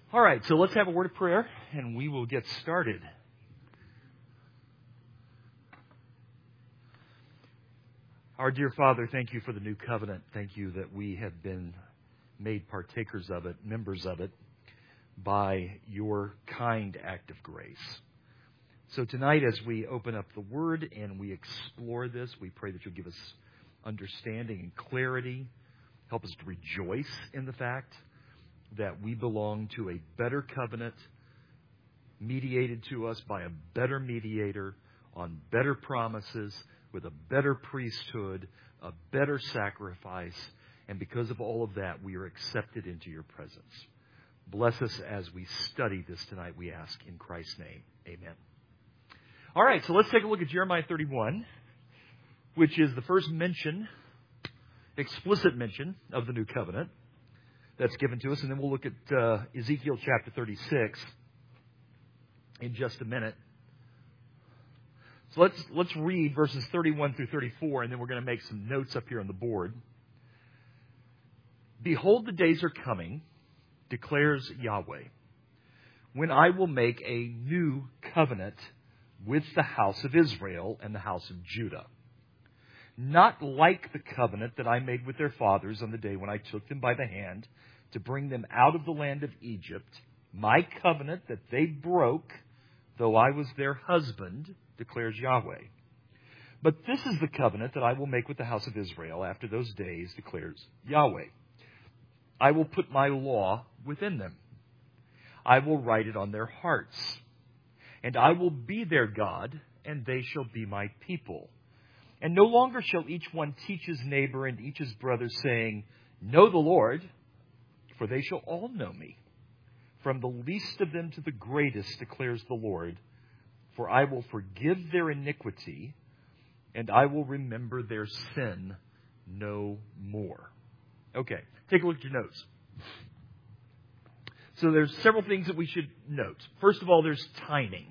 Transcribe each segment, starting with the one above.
All right, so let's have a word of prayer, and we will get started. Our dear Father, thank you for the new covenant. Thank you that we have been made partakers of it, members of it, by your kind act of grace. So tonight, as we open up the Word and we explore this, we pray that you'll give us understanding and clarity. Help us to rejoice in the fact that we belong to a better covenant mediated to us by a better mediator on better promises with a better priesthood, a better sacrifice, and because of all of that, we are accepted into your presence. Bless us as we study this tonight, we ask in Christ's name. Amen. All right, so let's take a look at Jeremiah 31, which is the first mention, explicit mention of the new covenant that's given to us. And then we'll look at Ezekiel chapter 36 in just a minute. So let's read verses 31 through 34, and then we're going to make some notes up here on the board. Behold, the days are coming, declares Yahweh, when I will make a new covenant with the house of Israel and the house of Judah. Not like the covenant that I made with their fathers on the day when I took them by the hand to bring them out of the land of Egypt, my covenant that they broke, though I was their husband, declares Yahweh. But this is the covenant that I will make with the house of Israel after those days, declares Yahweh. I will put my law within them. I will write it on their hearts. And I will be their God, and they shall be my people. And no longer shall each one teach his neighbor and each his brother, saying, Know the Lord, for they shall all know me. From the least of them to the greatest, declares the Lord. For I will forgive their iniquity, and I will remember their sin no more. Okay, take a look at your notes. So there's several things that we should note. First of all, there's timing.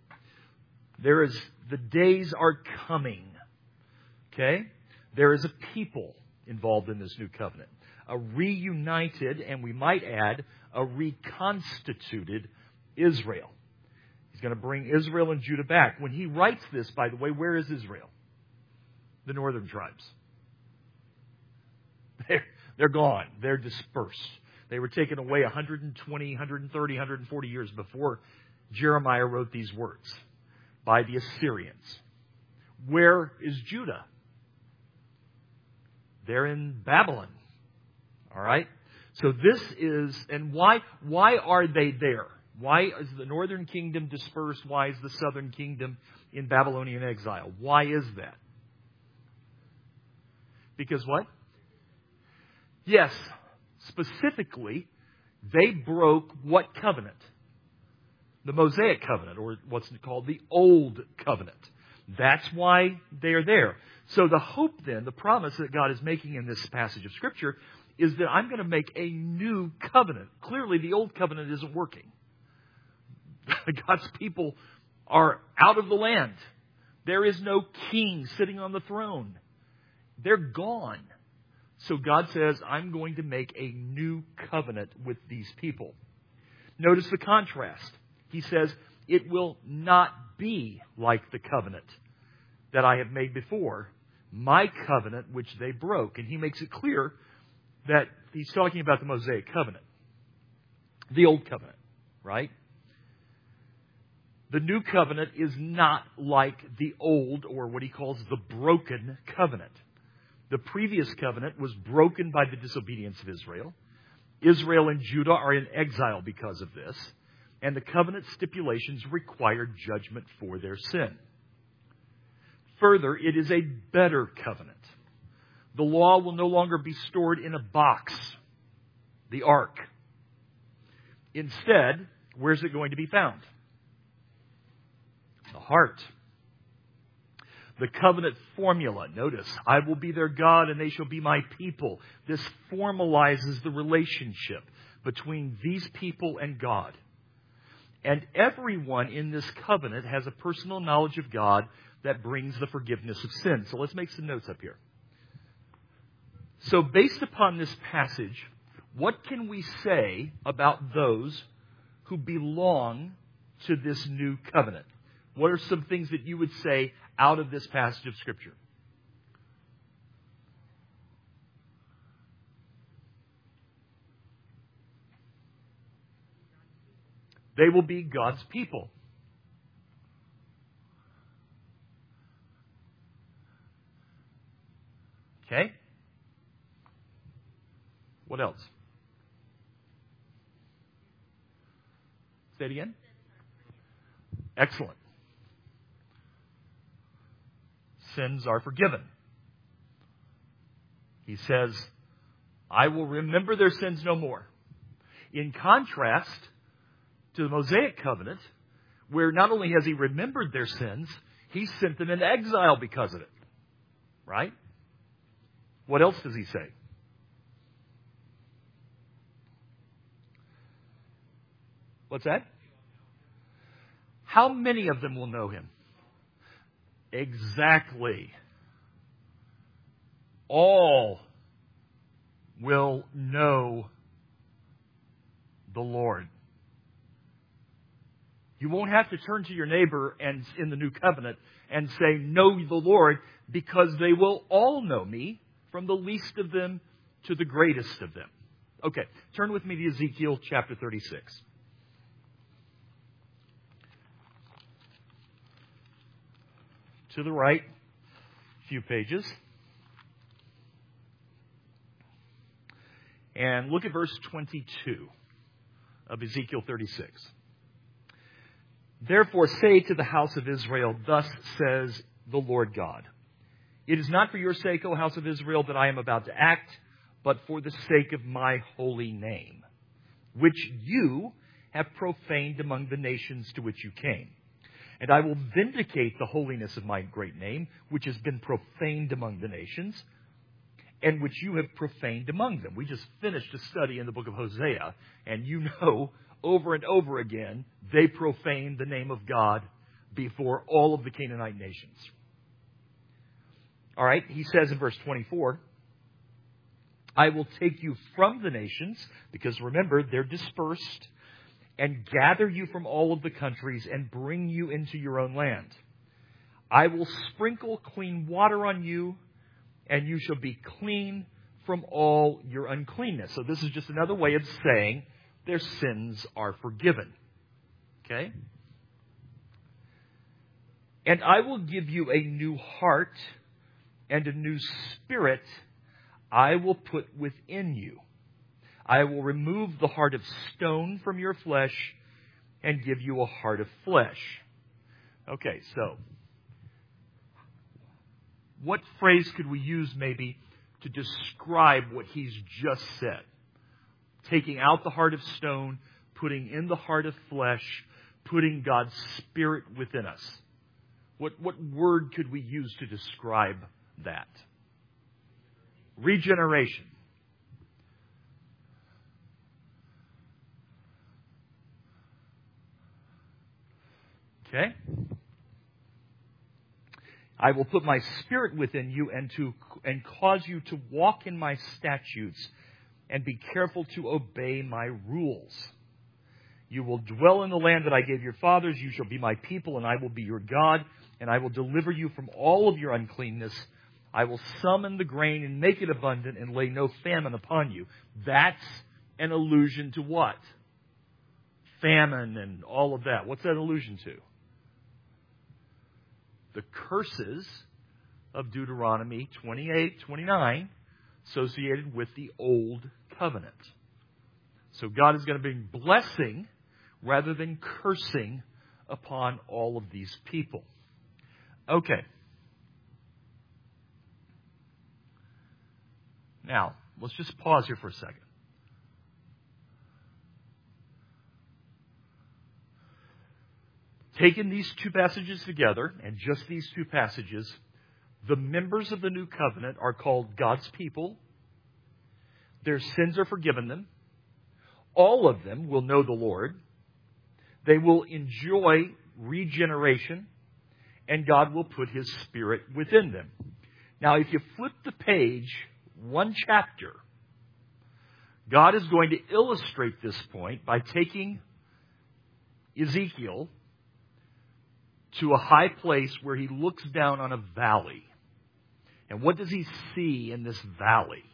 The days are coming. Okay? There is a people involved in this new covenant. A reunited, and we might add, a reconstituted Israel. He's going to bring Israel and Judah back. When he writes this, by the way, where is Israel? The northern tribes. They're gone. They're dispersed. They were taken away 120, 130, 140 years before Jeremiah wrote these words by the Assyrians. Where is Judah? They're in Babylon. All right? So this is, and why are they there? Why is the northern kingdom dispersed? Why is the southern kingdom in Babylonian exile? Why is that? Because what? Yes, specifically, they broke what covenant? The Mosaic covenant, or what's called the Old Covenant. That's why they are there. So the hope then, the promise that God is making in this passage of Scripture is that I'm going to make a new covenant. Clearly, the Old Covenant isn't working. God's people are out of the land. There is no king sitting on the throne. They're gone. So God says, I'm going to make a new covenant with these people. Notice the contrast. He says, it will not be like the covenant that I have made before, my covenant which they broke. And he makes it clear that he's talking about the Mosaic covenant, the Old Covenant, right? The new covenant is not like the old, or what he calls the broken covenant. The previous covenant was broken by the disobedience of Israel. Israel and Judah are in exile because of this. And the covenant stipulations require judgment for their sin. Further, it is a better covenant. The law will no longer be stored in a box, the ark. Instead, where's it going to be found? The heart. The covenant formula, notice, I will be their God and they shall be my people. This formalizes the relationship between these people and God. And everyone in this covenant has a personal knowledge of God that brings the forgiveness of sin. So let's make some notes up here. So based upon this passage, what can we say about those who belong to this new covenant. What are some things that you would say out of this passage of Scripture? They will be God's people. Okay? What else? Say it again. Excellent. Sins are forgiven. He says, I will remember their sins no more. In contrast to the Mosaic covenant, where not only has he remembered their sins, he sent them into exile because of it. Right? What else does he say? What's that? How many of them will know him? Exactly. All will know the Lord. You won't have to turn to your neighbor and in the new covenant and say, know the Lord, because they will all know me, from the least of them to the greatest of them. Okay, turn with me to Ezekiel chapter 36. To the right, a few pages. And look at verse 22 of Ezekiel 36. Therefore say to the house of Israel, thus says the Lord God, it is not for your sake, O house of Israel, that I am about to act, but for the sake of my holy name, which you have profaned among the nations to which you came. And I will vindicate the holiness of my great name, which has been profaned among the nations, and which you have profaned among them. We just finished a study in the book of Hosea, and you know, over and over again, they profaned the name of God before all of the Canaanite nations. All right, he says in verse 24, I will take you from the nations, because remember, they're dispersed, and gather you from all of the countries and bring you into your own land. I will sprinkle clean water on you, and you shall be clean from all your uncleanness. So this is just another way of saying their sins are forgiven. Okay? And I will give you a new heart, and a new spirit I will put within you. I will remove the heart of stone from your flesh and give you a heart of flesh. Okay, so what phrase could we use maybe to describe what he's just said? Taking out the heart of stone, putting in the heart of flesh, putting God's Spirit within us. What word could we use to describe that? Regeneration. Okay? I will put my Spirit within you and cause you to walk in my statutes and be careful to obey my rules. You will dwell in the land that I gave your fathers. You shall be my people, and I will be your God, and I will deliver you from all of your uncleanness. I will summon the grain and make it abundant and lay no famine upon you. That's an allusion to what? Famine and all of that. What's that allusion to? The curses of Deuteronomy 28-29 associated with the Old Covenant. So God is going to bring blessing rather than cursing upon all of these people. Okay. Now, let's just pause here for a second. Taking these two passages together, and just these two passages, the members of the new covenant are called God's people. Their sins are forgiven them. All of them will know the Lord. They will enjoy regeneration, and God will put His Spirit within them. Now, if you flip the page one chapter, God is going to illustrate this point by taking Ezekiel to a high place where he looks down on a valley. And what does he see in this valley?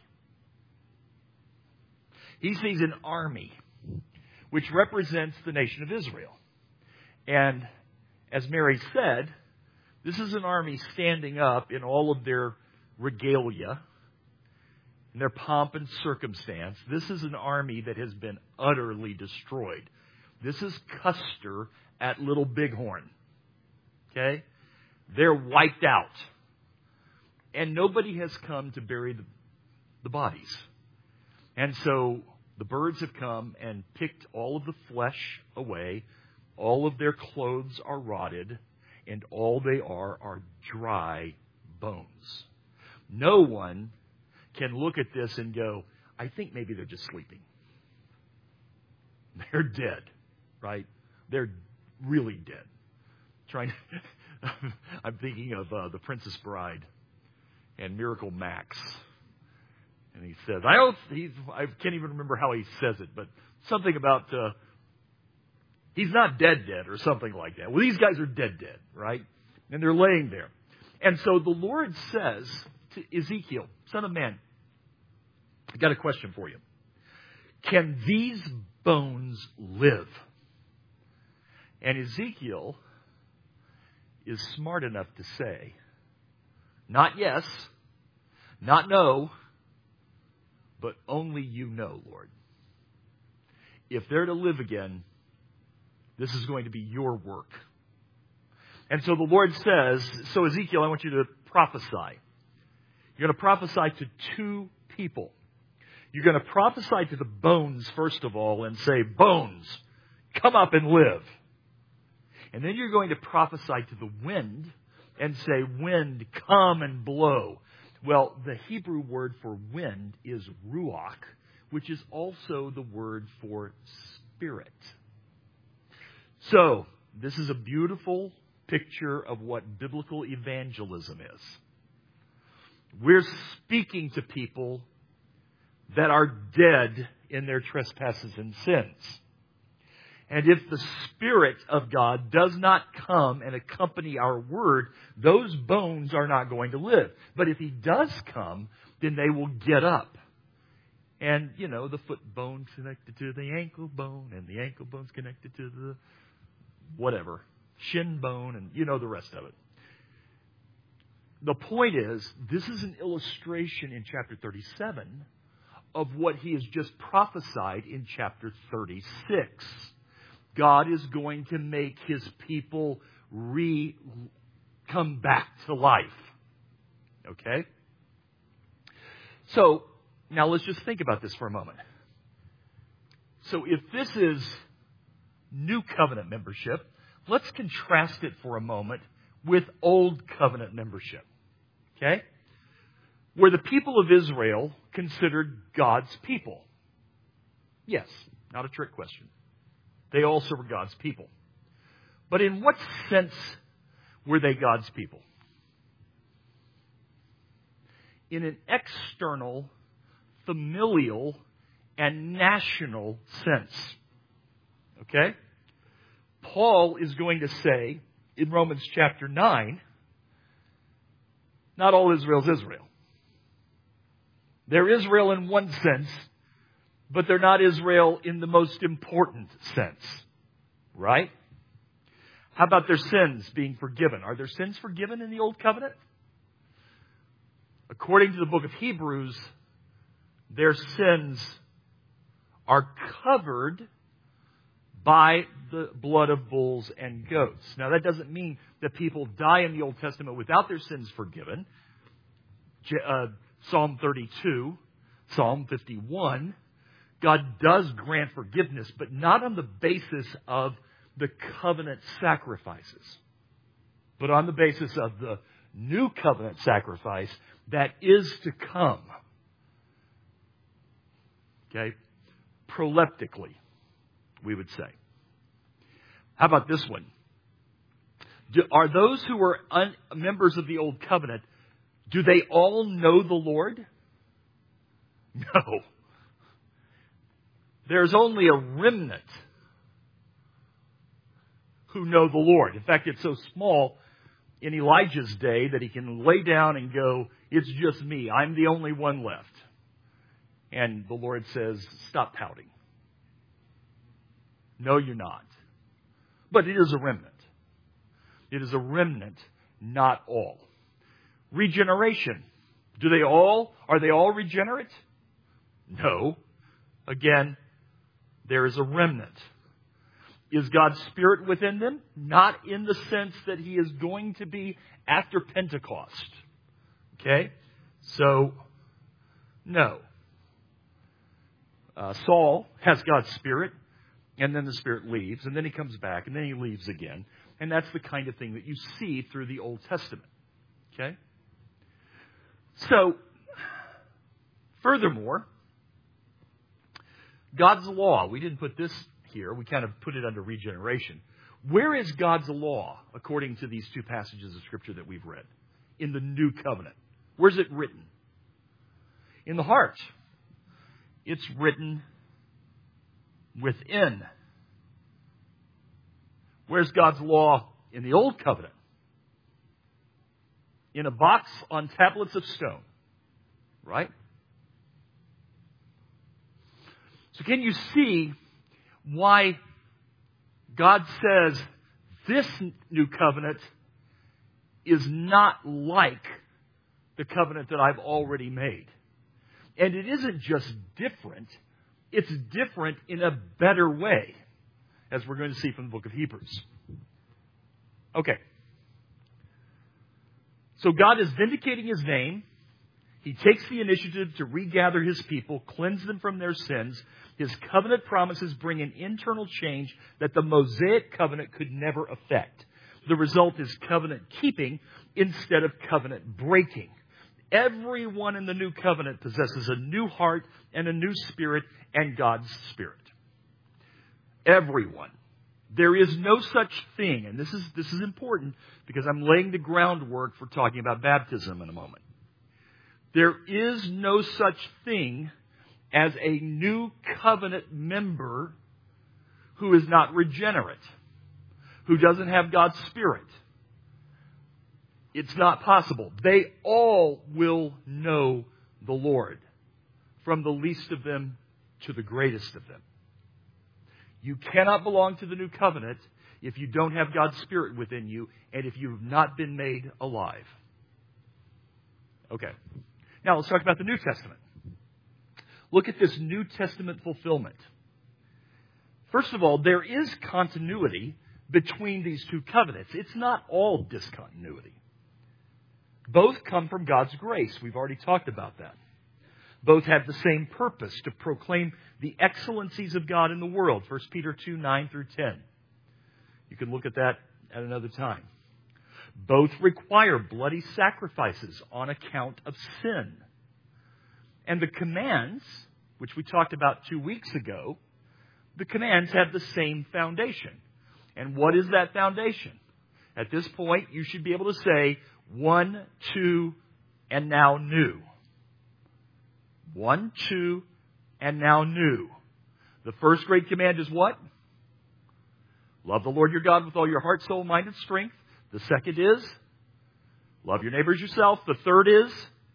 He sees an army, which represents the nation of Israel. And as Mary said, this is an army standing up in all of their regalia, in their pomp and circumstance. This is an army that has been utterly destroyed. This is Custer at Little Bighorn. Okay? They're wiped out. And nobody has come to bury the bodies. And so the birds have come and picked all of the flesh away. All of their clothes are rotted. And all they are dry bones. No one can look at this and go, I think maybe they're just sleeping. They're dead, right? They're really dead. I'm thinking of The Princess Bride and Miracle Max. And he says, I can't even remember how he says it, but something about he's not dead or something like that. Well, these guys are dead, right? And they're laying there. And so the Lord says to Ezekiel, Son of man, I got a question for you. Can these bones live? And Ezekiel is smart enough to say, not yes, not no, but only you know, Lord. If they're to live again, this is going to be your work. And so the Lord says, so Ezekiel, I want you to prophesy. You're going to prophesy to two people. You're going to prophesy to the bones, first of all, and say, bones, come up and live. And then you're going to prophesy to the wind and say, wind, come and blow. Well, the Hebrew word for wind is ruach, which is also the word for spirit. So, this is a beautiful picture of what biblical evangelism is. We're speaking to people that are dead in their trespasses and sins. And if the Spirit of God does not come and accompany our word, those bones are not going to live. But if He does come, then they will get up. And, the foot bone's connected to the ankle bone, and the ankle bone's connected to the whatever, shin bone, and the rest of it. The point is, this is an illustration in chapter 37 of what He has just prophesied in chapter 36. God is going to make His people come back to life. Okay? So, now let's just think about this for a moment. So if this is New Covenant membership, let's contrast it for a moment with Old Covenant membership. Okay? Were the people of Israel considered God's people? Yes, not a trick question. They also were God's people. But in what sense were they God's people? In an external, familial, and national sense. Okay? Paul is going to say in Romans chapter 9, not all Israel is Israel. They're Israel in one sense, but they're not Israel in the most important sense. Right? How about their sins being forgiven? Are their sins forgiven in the Old Covenant? According to the book of Hebrews, their sins are covered by the blood of bulls and goats. Now, that doesn't mean that people die in the Old Testament without their sins forgiven. Psalm 32, Psalm 51, God does grant forgiveness, but not on the basis of the covenant sacrifices, but on the basis of the new covenant sacrifice that is to come. Okay? Proleptically, we would say. How about this one? Are those who are members of the Old Covenant, do they all know the Lord? No. There's only a remnant who know the Lord. In fact, it's so small in Elijah's day that he can lay down and go, it's just me. I'm the only one left. And the Lord says, stop pouting. No, you're not. But it is a remnant. It is a remnant, not all. Regeneration. Are they all regenerate? No. Again, there is a remnant. Is God's Spirit within them? Not in the sense that He is going to be after Pentecost. Okay? So, no. Saul has God's Spirit, and then the Spirit leaves, and then he comes back, and then he leaves again. And that's the kind of thing that you see through the Old Testament. Okay? So, furthermore, God's law. We didn't put this here. We kind of put it under regeneration. Where is God's law according to these two passages of Scripture that we've read? In the New Covenant. Where's it written? In the heart. It's written within. Where's God's law in the Old Covenant? In a box on tablets of stone. Right? So can you see why God says this new covenant is not like the covenant that I've already made? And it isn't just different, it's different in a better way, as we're going to see from the book of Hebrews. Okay. So God is vindicating His name. He takes the initiative to regather His people, cleanse them from their sins. His covenant promises bring an internal change that the Mosaic covenant could never affect. The result is covenant keeping instead of covenant breaking. Everyone in the new covenant possesses a new heart and a new spirit and God's Spirit. Everyone. There is no such thing, and this is important because I'm laying the groundwork for talking about baptism in a moment. There is no such thing as a new covenant member who is not regenerate, who doesn't have God's Spirit. It's not possible. They all will know the Lord, from the least of them to the greatest of them. You cannot belong to the new covenant if you don't have God's Spirit within you and if you have not been made alive. Okay. Now let's talk about the New Testament. Look at this New Testament fulfillment. First of all, there is continuity between these two covenants. It's not all discontinuity. Both come from God's grace. We've already talked about that. Both have the same purpose, to proclaim the excellencies of God in the world. 1 Peter 2, 9 through 10. You can look at that at another time. Both require bloody sacrifices on account of sin. And the commands, which we talked about 2 weeks ago, the commands have the same foundation. And what is that foundation? At this point, you should be able to say 1, 2, and now new. 1, 2, and now new. The first great command is what? Love the Lord your God with all your heart, soul, mind, and strength. The second is love your neighbor as yourself. The third is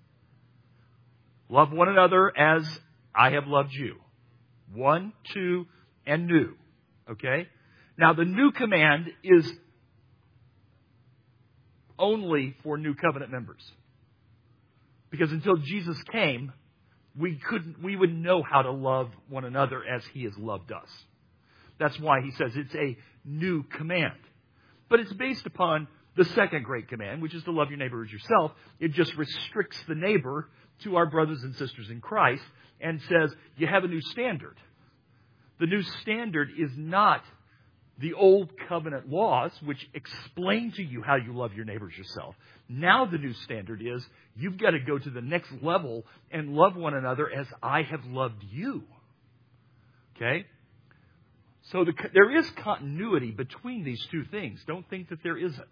love one another as I have loved you. 1, 2, and new. Okay? Now, the new command is only for new covenant members. Because until Jesus came, we wouldn't know how to love one another as He has loved us. That's why He says it's a new command. But it's based upon the second great command, which is to love your neighbor as yourself. It just restricts the neighbor to our brothers and sisters in Christ and says, you have a new standard. The new standard is not the old covenant laws, which explain to you how you love your neighbors yourself. Now the new standard is you've got to go to the next level and love one another as I have loved you. Okay? So there is continuity between these two things. Don't think that there isn't.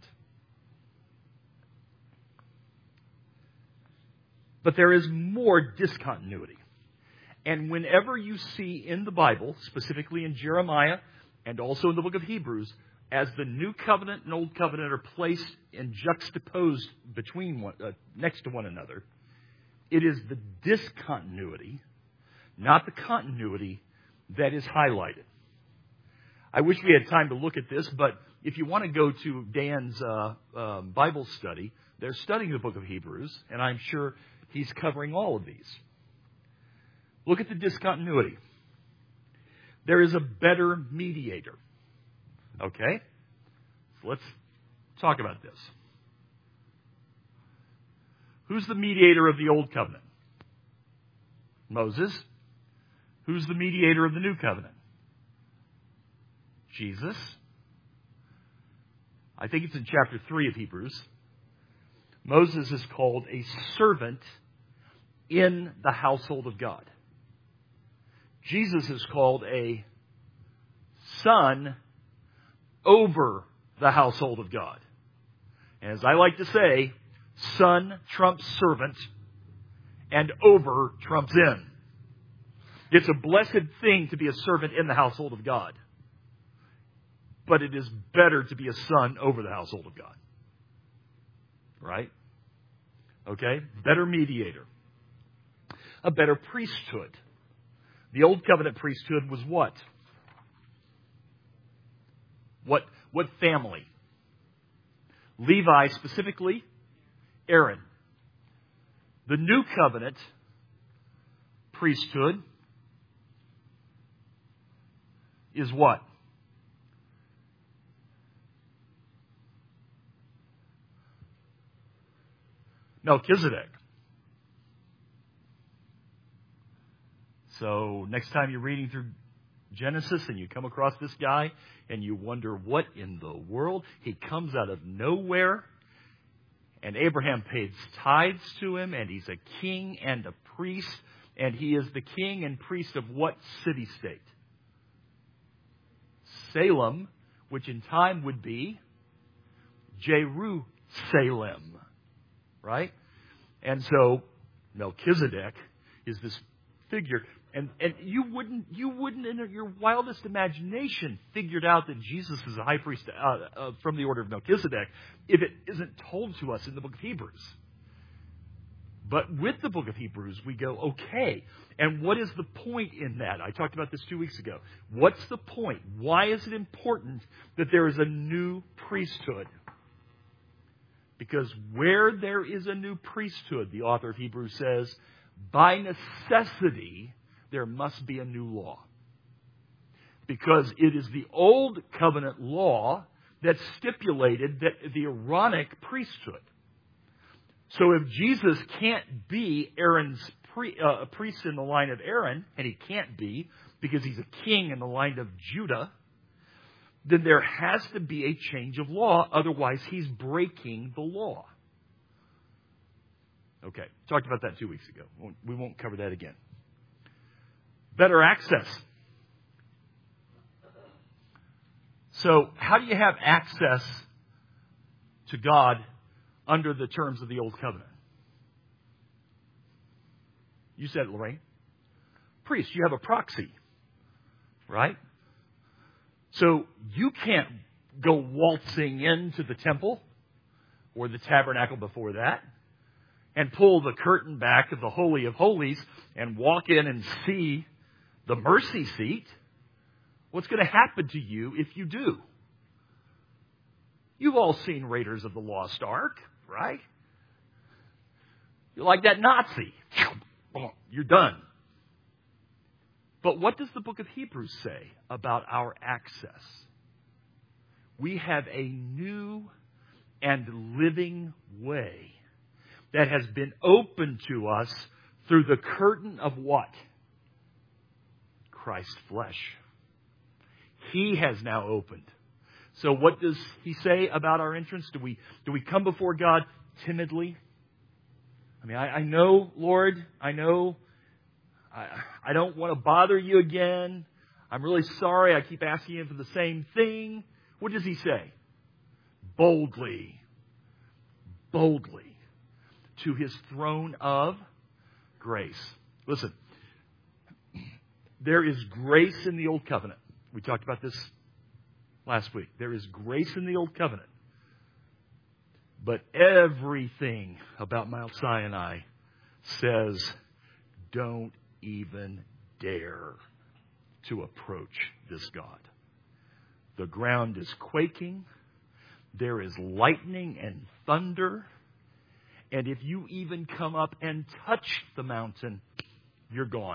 But there is more discontinuity. And whenever you see in the Bible, specifically in Jeremiah and also in the book of Hebrews, as the New Covenant and Old Covenant are placed and juxtaposed next to one another, it is the discontinuity, not the continuity, that is highlighted. I wish we had time to look at this, but if you want to go to Dan's Bible study, they're studying the book of Hebrews, and I'm sure he's covering all of these. Look at the discontinuity. There is a better mediator. Okay? So let's talk about this. Who's the mediator of the Old Covenant? Moses. Who's the mediator of the New Covenant? Jesus. I think it's in chapter 3 of Hebrews. Moses is called a servant in the household of God. Jesus is called a son over the household of God. And as I like to say, son trumps servant and over trumps in. It's a blessed thing to be a servant in the household of God. But it is better to be a son over the household of God. Right? Okay? Better mediator. A better priesthood. The Old Covenant priesthood was what? What family? Levi specifically, Aaron. The New Covenant priesthood is what? Melchizedek. So next time you're reading through Genesis and you come across this guy and you wonder what in the world, he comes out of nowhere and Abraham pays tithes to him and he's a king and a priest and he is the king and priest of what city-state? Salem, which in time would be Jerusalem. Right? And so Melchizedek is this figure. And you wouldn't in your wildest imagination figured out that Jesus is a high priest from the order of Melchizedek if it isn't told to us in the book of Hebrews. But with the book of Hebrews, we go, okay, and what is the point in that? I talked about this 2 weeks ago. What's the point? Why is it important that there is a new priesthood? Because where there is a new priesthood, the author of Hebrews says, by necessity, there must be a new law. Because it is the old covenant law that stipulated that the Aaronic priesthood. So if Jesus can't be Aaron's a priest in the line of Aaron, and he can't be because he's a king in the line of Judah, then there has to be a change of law. Otherwise, he's breaking the law. Okay, talked about that 2 weeks ago. We won't cover that again. Better access. So, how do you have access to God under the terms of the Old Covenant? You said it, Lorraine. Priest, you have a proxy, right? So you can't go waltzing into the temple or the tabernacle before that and pull the curtain back of the Holy of Holies and walk in and see the mercy seat. What's going to happen to you if you do? You've all seen Raiders of the Lost Ark, right? You're like that Nazi. You're done. But what does the book of Hebrews say about our access? We have a new and living way that has been opened to us through the curtain of what? Christ's flesh. He has now opened. So what does he say about our entrance? Do we come before God timidly? I mean, I know, Lord, I know. I don't want to bother you again. I'm really sorry. I keep asking you for the same thing. What does he say? Boldly to his throne of grace. Listen, there is grace in the Old Covenant. We talked about this last week. There is grace in the Old Covenant. But everything about Mount Sinai says, don't even dare to approach this God. The ground is quaking. There is lightning and thunder. And if you even come up and touch the mountain, you're gone.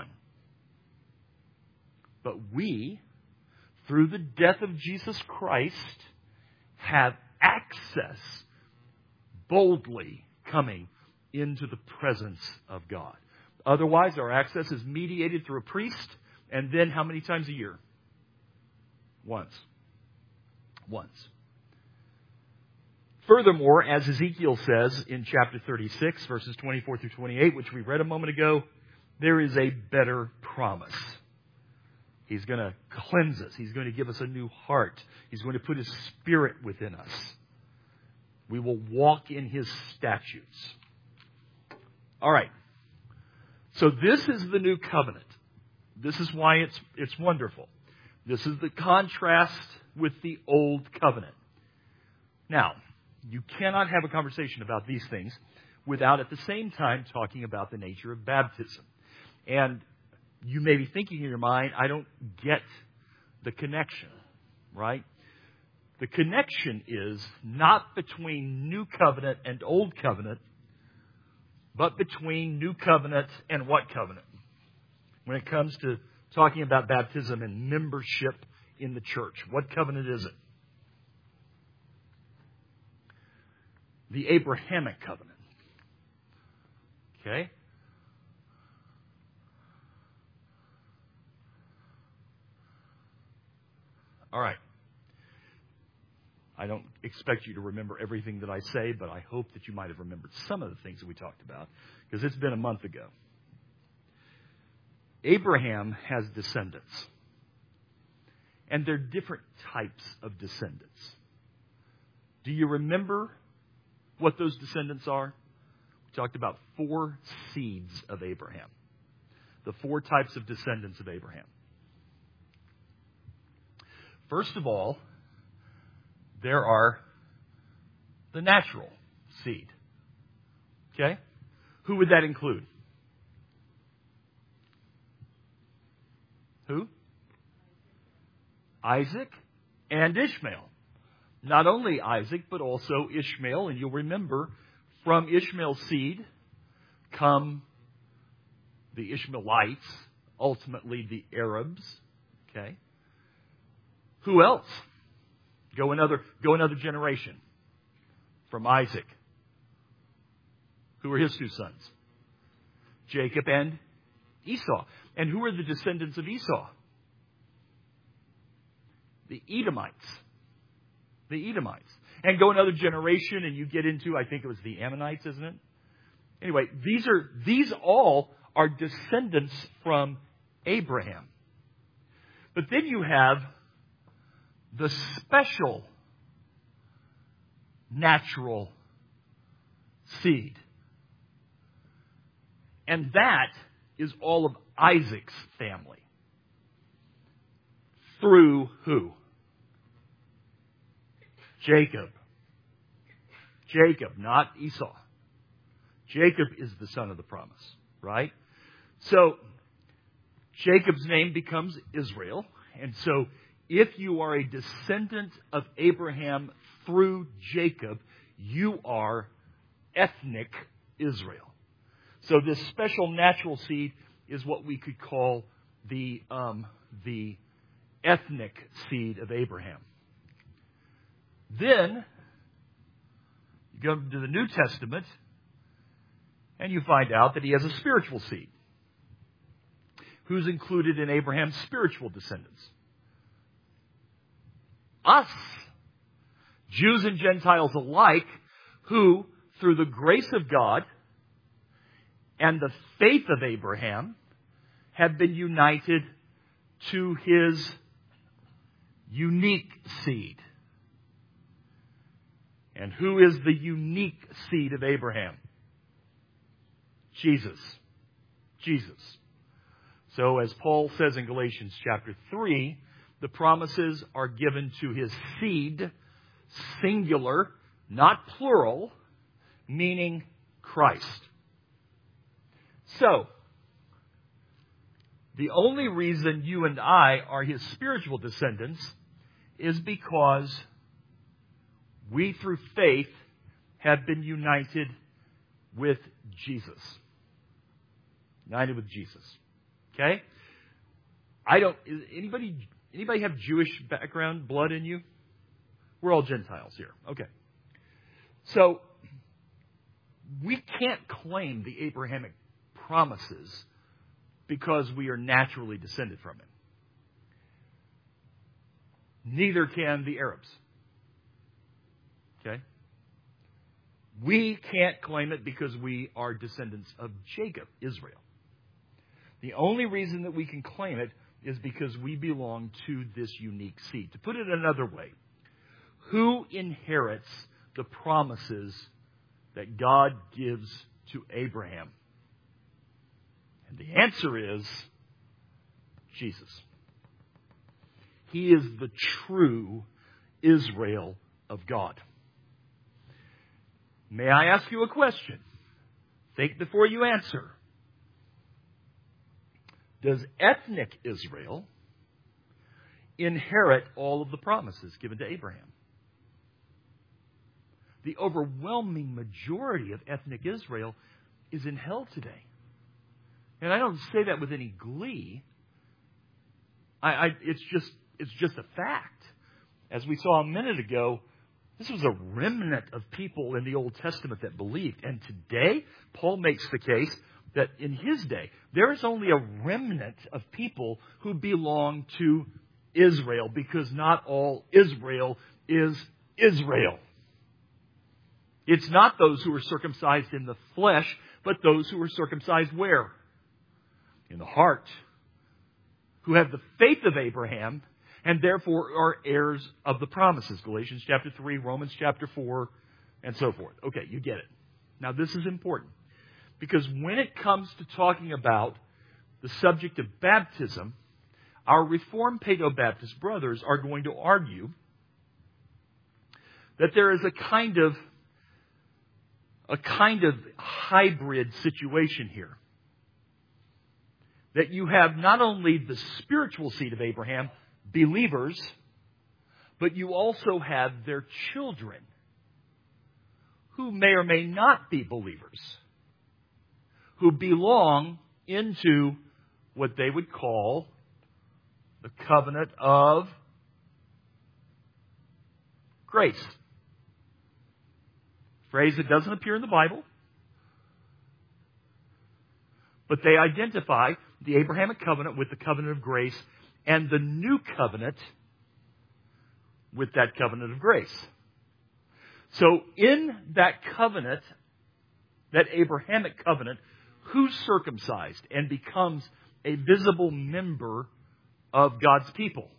But we, through the death of Jesus Christ, have access boldly coming into the presence of God. Otherwise, our access is mediated through a priest, and then how many times a year? Once. Furthermore, as Ezekiel says in chapter 36, verses 24 through 28, which we read a moment ago, there is a better promise. He's going to cleanse us. He's going to give us a new heart. He's going to put His Spirit within us. We will walk in His statutes. All right. So this is the new covenant. This is why it's wonderful. This is the contrast with the old covenant. Now, you cannot have a conversation about these things without at the same time talking about the nature of baptism. And you may be thinking in your mind, I don't get the connection, right? The connection is not between New Covenant and Old Covenant, but between New Covenant and what covenant? When it comes to talking about baptism and membership in the church, what covenant is it? The Abrahamic covenant. Okay? All right. I don't expect you to remember everything that I say, but I hope that you might have remembered some of the things that we talked about, because it's been a month ago. Abraham has descendants. And they're different types of descendants. Do you remember what those descendants are? We talked about 4 seeds of Abraham. The 4 types of descendants of Abraham. First of all, there are the natural seed. Okay? Who would that include? Who? Isaac and Ishmael. Not only Isaac, but also Ishmael. And you'll remember, from Ishmael's seed come the Ishmaelites, ultimately the Arabs. Okay? Who else? Go another generation. From Isaac. Who are his 2 sons? Jacob and Esau. And who are the descendants of Esau? The Edomites. The Edomites. And go another generation and you get into, I think it was the Ammonites, isn't it? Anyway, these all are descendants from Abraham. But then you have the special natural seed. And that is all of Isaac's family. Through who? Jacob. Jacob, not Esau. Jacob is the son of the promise, right? So, Jacob's name becomes Israel. And so, if you are a descendant of Abraham through Jacob, you are ethnic Israel. So this special natural seed is what we could call the ethnic seed of Abraham. Then you go to the New Testament and you find out that he has a spiritual seed. Who's included in Abraham's spiritual descendants? Us, Jews and Gentiles alike, who, through the grace of God and the faith of Abraham, have been united to his unique seed. And who is the unique seed of Abraham? Jesus. Jesus. So as Paul says in Galatians chapter 3, the promises are given to his seed, singular, not plural, meaning Christ. So, the only reason you and I are his spiritual descendants is because we, through faith, have been united with Jesus. United with Jesus. Okay? Anybody have Jewish background, blood in you? We're all Gentiles here. Okay. So, we can't claim the Abrahamic promises because we are naturally descended from him. Neither can the Arabs. Okay? We can't claim it because we are descendants of Jacob, Israel. The only reason that we can claim it is because we belong to this unique seed. To put it another way, who inherits the promises that God gives to Abraham? And the answer is Jesus. He is the true Israel of God. May I ask you a question? Think before you answer. Does ethnic Israel inherit all of the promises given to Abraham? The overwhelming majority of ethnic Israel is in hell today. And I don't say that with any glee. It's just a fact. As we saw a minute ago, this was a remnant of people in the Old Testament that believed. And today, Paul makes the case that in his day, there is only a remnant of people who belong to Israel, because not all Israel is Israel. It's not those who are circumcised in the flesh, but those who are circumcised where? In the heart. Who have the faith of Abraham, and therefore are heirs of the promises. Galatians chapter 3, Romans chapter 4, and so forth. Okay, you get it. Now this is important, because when it comes to talking about the subject of baptism, our Reformed Paedo-Baptist brothers are going to argue that there is a kind of hybrid situation here. That you have not only the spiritual seed of Abraham, believers, but you also have their children who may or may not be believers, who belong into what they would call the covenant of grace. Phrase that doesn't appear in the Bible, but they identify the Abrahamic covenant with the covenant of grace, and the new covenant with that covenant of grace. So in that covenant, that Abrahamic covenant, who's circumcised and becomes a visible member of God's people?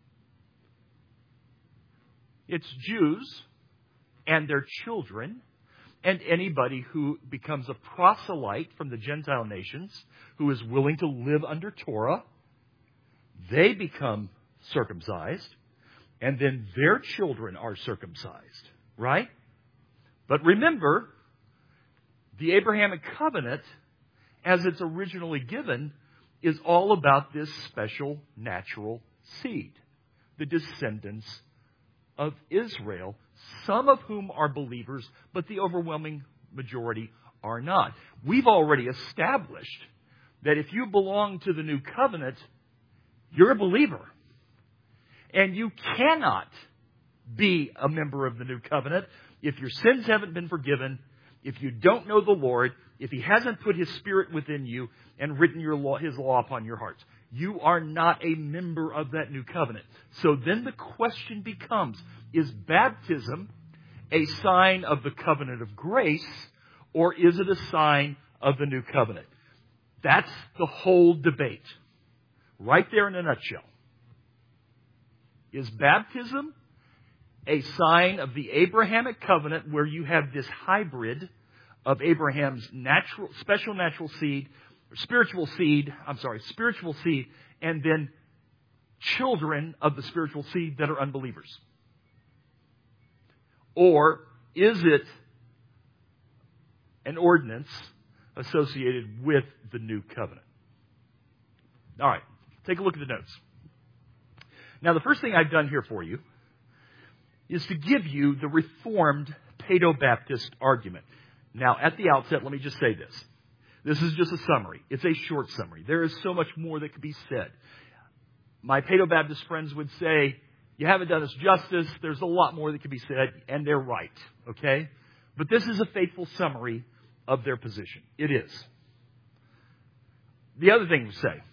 It's Jews and their children, and anybody who becomes a proselyte from the Gentile nations, who is willing to live under Torah, they become circumcised, and then their children are circumcised, right? But remember, the Abrahamic covenant, as it's originally given, is all about this special natural seed, the descendants of Israel, some of whom are believers, but the overwhelming majority are not. We've already established that if you belong to the new covenant, you're a believer. And you cannot be a member of the new covenant if your sins haven't been forgiven, if you don't know the Lord, if He hasn't put His Spirit within you and written His law upon your hearts. You are not a member of that new covenant. So then the question becomes, is baptism a sign of the covenant of grace, or is it a sign of the new covenant? That's the whole debate. Right there in a nutshell. Is baptism a sign of the Abrahamic covenant, where you have this hybrid of Abraham's spiritual seed, and then children of the spiritual seed that are unbelievers? Or is it an ordinance associated with the new covenant? All right, take a look at the notes. Now, the first thing I've done here for you is to give you the Reformed Paedo-Baptist argument. Now, at the outset, let me just say this. This is just a summary. It's a short summary. There is so much more that could be said. My Paedo-Baptist friends would say, you haven't done us justice. There's a lot more that could be said, and they're right, okay? But this is a faithful summary of their position. It is. The other thing to say,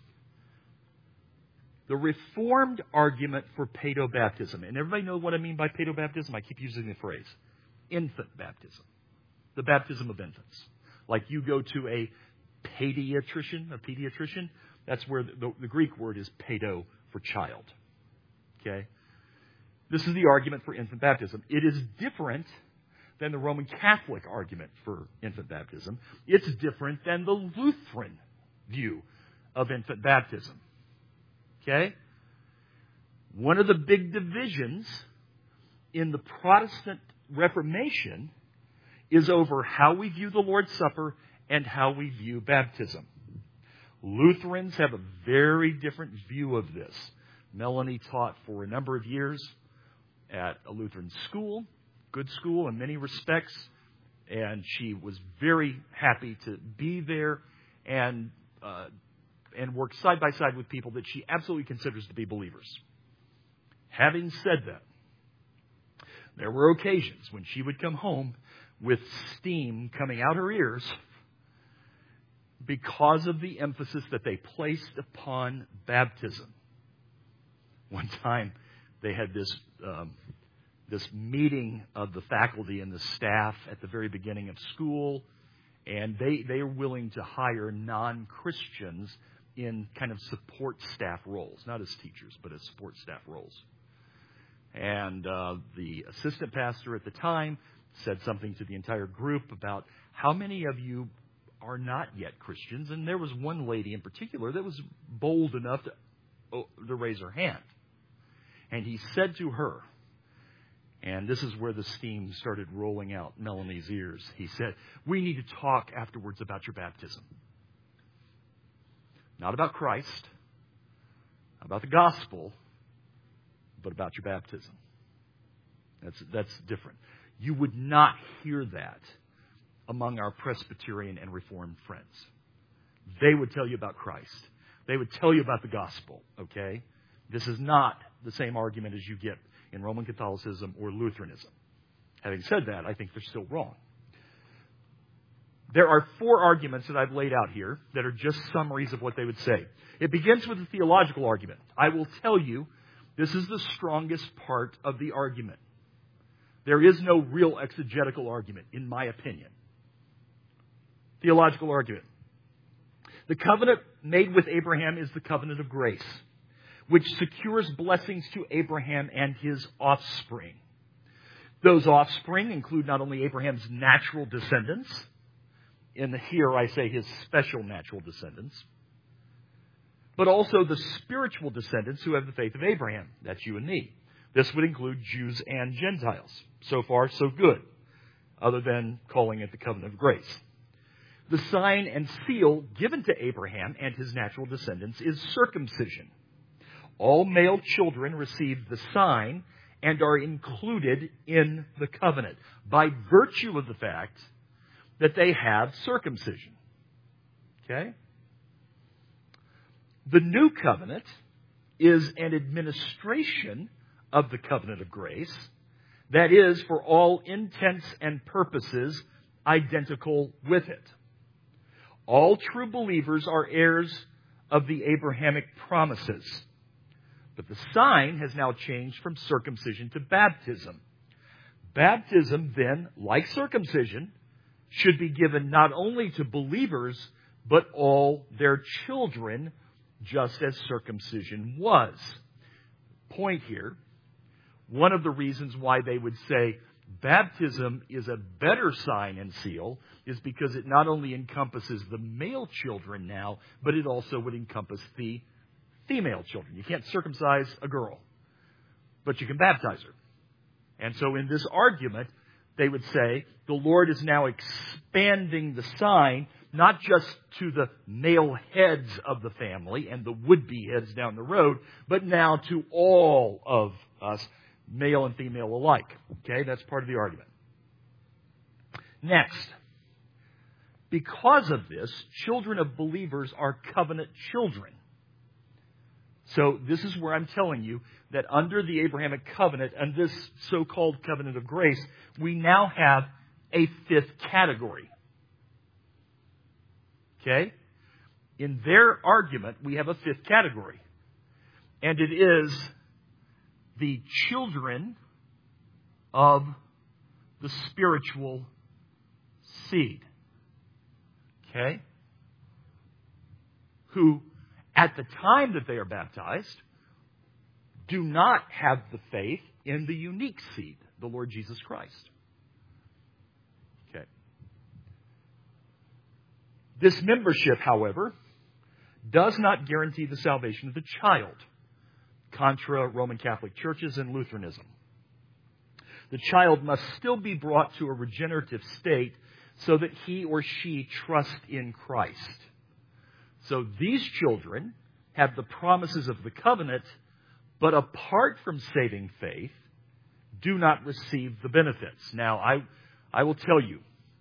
the Reformed argument for paedo-baptism, and everybody know what I mean by paedo-baptism? I keep using the phrase. Infant baptism. The baptism of infants. Like you go to a pediatrician, that's where the Greek word is paedo for child. Okay? This is the argument for infant baptism. It is different than the Roman Catholic argument for infant baptism. It's different than the Lutheran view of infant baptism. Okay? One of the big divisions in the Protestant Reformation is over how we view the Lord's Supper and how we view baptism. Lutherans have a very different view of this. Melanie taught for a number of years at a Lutheran school, good school in many respects, and she was very happy to be there and work side by side with people that she absolutely considers to be believers. Having said that, there were occasions when she would come home with steam coming out her ears because of the emphasis that they placed upon baptism. One time they had this meeting of the faculty and the staff at the very beginning of school, and they were willing to hire non-Christians in kind of support staff roles, not as teachers, but as support staff roles. And the assistant pastor at the time said something to the entire group about how many of you are not yet Christians. And there was one lady in particular that was bold enough to raise her hand. And he said to her, and this is where the steam started rolling out Melanie's ears. He said, we need to talk afterwards about your baptism. Not about Christ, not about the gospel, but about your baptism. That's different. You would not hear that among our Presbyterian and Reformed friends. They would tell you about Christ. They would tell you about the gospel, okay? This is not the same argument as you get in Roman Catholicism or Lutheranism. Having said that, I think they're still wrong. There are 4 arguments that I've laid out here that are just summaries of what they would say. It begins with a theological argument. I will tell you, this is the strongest part of the argument. There is no real exegetical argument, in my opinion. Theological argument. The covenant made with Abraham is the covenant of grace, which secures blessings to Abraham and his offspring. Those offspring include not only Abraham's natural descendants, here I say his special natural descendants, but also the spiritual descendants who have the faith of Abraham. That's you and me. This would include Jews and Gentiles. So far, so good, other than calling it the covenant of grace. The sign and seal given to Abraham and his natural descendants is circumcision. All male children receive the sign and are included in the covenant by virtue of the fact that they have circumcision. Okay? The new covenant is an administration of the covenant of grace that is, for all intents and purposes, identical with it. All true believers are heirs of the Abrahamic promises. But the sign has now changed from circumcision to baptism. Baptism, then, like circumcision, should be given not only to believers, but all their children, just as circumcision was. Point here, one of the reasons why they would say baptism is a better sign and seal is because it not only encompasses the male children now, but it also would encompass the female children. You can't circumcise a girl, but you can baptize her. And so in this argument, they would say the Lord is now expanding the sign not just to the male heads of the family and the would-be heads down the road, but now to all of us, male and female alike. Okay, that's part of the argument. Next, because of this, children of believers are covenant children. So this is where I'm telling you that under the Abrahamic covenant and this so-called covenant of grace, we now have a fifth category. Okay? In their argument, we have a fifth category. And it is the children of the spiritual seed. Okay? Who, at the time that they are baptized, do not have the faith in the unique seed, the Lord Jesus Christ. Okay. This membership, however, does not guarantee the salvation of the child, contra Roman Catholic churches and Lutheranism. The child must still be brought to a regenerative state so that he or she trust in Christ. So these children have the promises of the covenant, but apart from saving faith, do not receive the benefits. Now, I will tell you,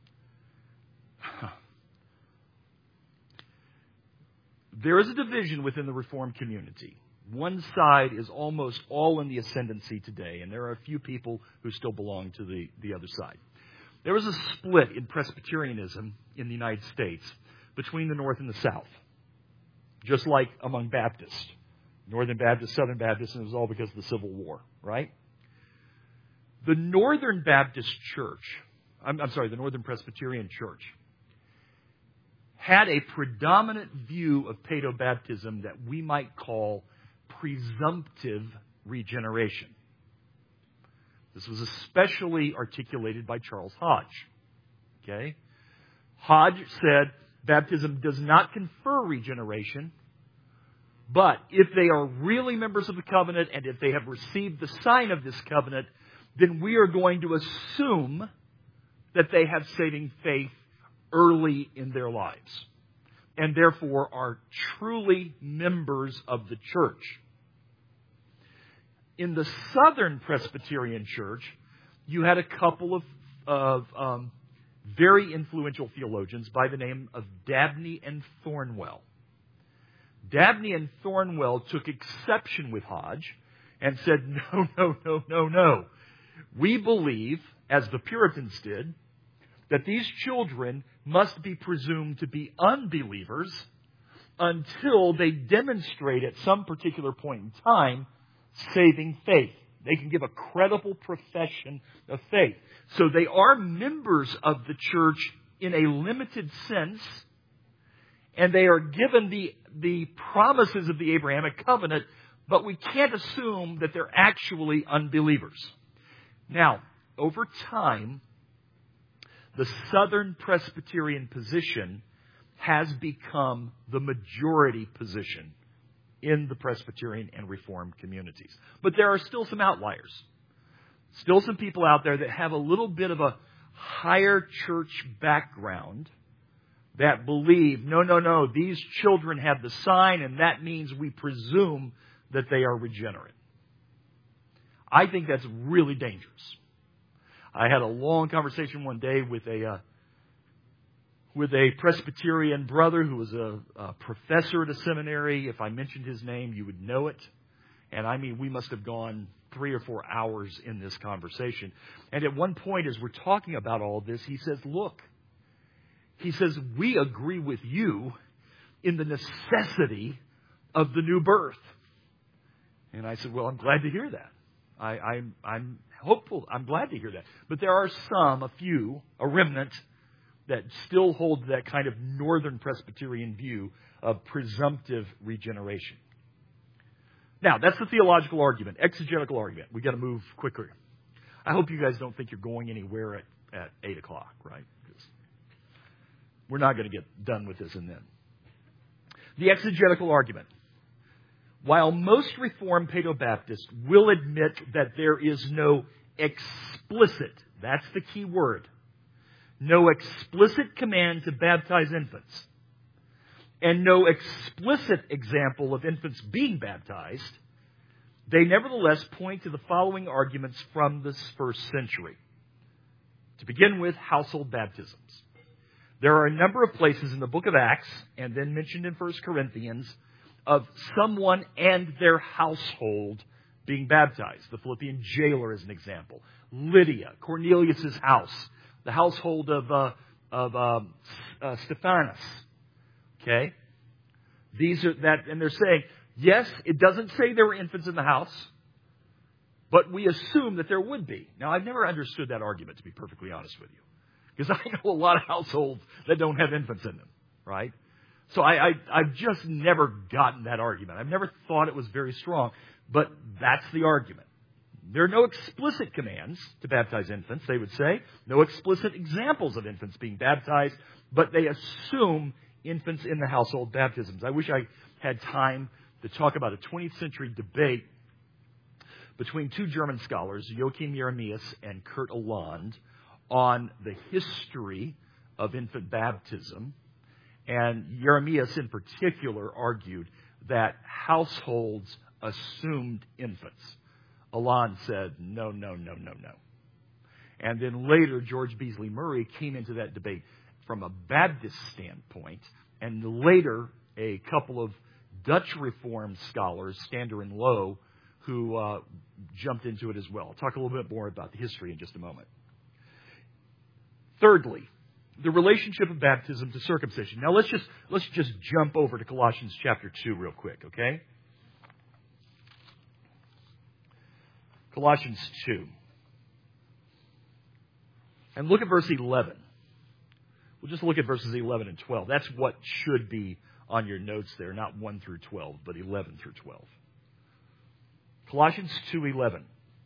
there is a division within the Reformed community. One side is almost all in the ascendancy today, and there are a few people who still belong to the other side. There was a split in Presbyterianism in the United States between the North and the South, just like among Baptists. Northern Baptists, Southern Baptists, and it was all because of the Civil War, right? The Northern Baptist Church, the Northern Presbyterian Church, had a predominant view of paedobaptism that we might call presumptive regeneration. This was especially articulated by Charles Hodge. Okay? Hodge said baptism does not confer regeneration, but if they are really members of the covenant and if they have received the sign of this covenant, then we are going to assume that they have saving faith early in their lives and therefore are truly members of the church. In the Southern Presbyterian Church, you had a couple of very influential theologians by the name of Dabney and Thornwell. Dabney and Thornwell took exception with Hodge and said, no. We believe, as the Puritans did, that these children must be presumed to be unbelievers until they demonstrate at some particular point in time saving faith. They can give a credible profession of faith. So they are members of the church in a limited sense, and they are given the promises of the Abrahamic covenant, but we can't assume that they're actually unbelievers. Now, over time, the Southern Presbyterian position has become the majority position in the Presbyterian and Reformed communities. But there are still some outliers. Still some people out there that have a little bit of a higher church background that believe, no, these children have the sign, and that means we presume that they are regenerate. I think that's really dangerous. I had a long conversation one day with a Presbyterian brother who was a professor at a seminary. If I mentioned his name, you would know it. And I mean, we must have gone 3 or 4 hours in this conversation. And at one point, as we're talking about all of this, he says, look, we agree with you in the necessity of the new birth. And I said, well, I'm glad to hear that. I'm hopeful. I'm glad to hear that. But there are a remnant, that still hold that kind of Northern Presbyterian view of presumptive regeneration. Now, that's the theological argument, exegetical argument. We've got to move quicker. I hope you guys don't think you're going anywhere at 8 o'clock, right? Because we're not going to get done with this and then. The exegetical argument. While most Reformed Paedobaptists will admit that there is no explicit, that's the key word, no explicit command to baptize infants, and no explicit example of infants being baptized, they nevertheless point to the following arguments from this first century. To begin with, household baptisms. There are a number of places in the book of Acts, and then mentioned in 1 Corinthians, of someone and their household being baptized. The Philippian jailer is an example. Lydia, Cornelius' house, the household of Stephanas. Okay? These are that, and they're saying, yes, it doesn't say there were infants in the house, but we assume that there would be. Now, I've never understood that argument, to be perfectly honest with you. Because I know a lot of households that don't have infants in them, right? So I've just never gotten that argument. I've never thought it was very strong, but that's the argument. There are no explicit commands to baptize infants, they would say. No explicit examples of infants being baptized, but they assume infants in the household baptisms. I wish I had time to talk about a 20th century debate between two German scholars, Joachim Jeremias and Kurt Aland, on the history of infant baptism. And Jeremias in particular argued that households assumed infants. Aland said, no. And then later, George Beasley Murray came into that debate from a Baptist standpoint. And later, a couple of Dutch Reformed scholars, Stander and Lowe, who jumped into it as well. I'll talk a little bit more about the history in just a moment. Thirdly, the relationship of baptism to circumcision. Now let's just jump over to Colossians chapter 2 real quick, okay? Colossians 2. And look at verse 11. We'll just look at verses 11 and 12. That's what should be on your notes there, not 1 through 12, but 11 through 12. Colossians 2:11.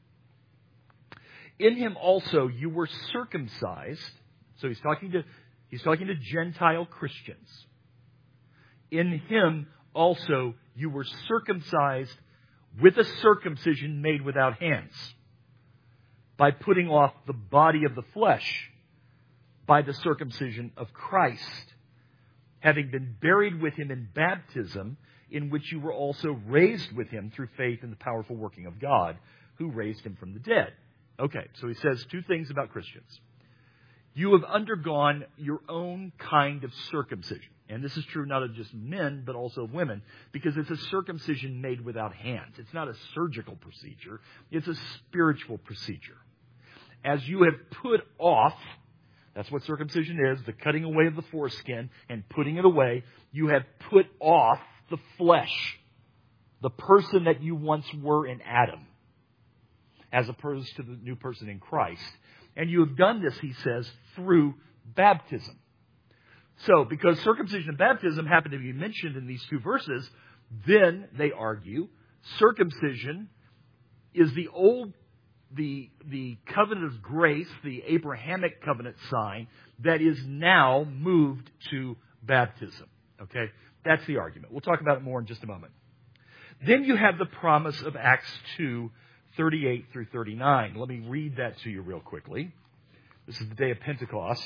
In him also you were circumcised. So he's talking to Gentile Christians. In him also you were circumcised with a circumcision made without hands, by putting off the body of the flesh by the circumcision of Christ, having been buried with him in baptism, in which you were also raised with him through faith in the powerful working of God, who raised him from the dead. Okay, so he says two things about Christians. You have undergone your own kind of circumcision. And this is true not of just men, but also of women, because it's a circumcision made without hands. It's not a surgical procedure. It's a spiritual procedure. As you have put off, that's what circumcision is, the cutting away of the foreskin and putting it away, you have put off the flesh, the person that you once were in Adam, as opposed to the new person in Christ. And you have done this, he says, through baptism. So, because circumcision and baptism happen to be mentioned in these two verses, then, they argue, circumcision is the covenant of grace, the Abrahamic covenant sign, that is now moved to baptism. Okay? That's the argument. We'll talk about it more in just a moment. Then you have the promise of Acts 2:38 through 39. Let me read that to you real quickly. This is the day of Pentecost.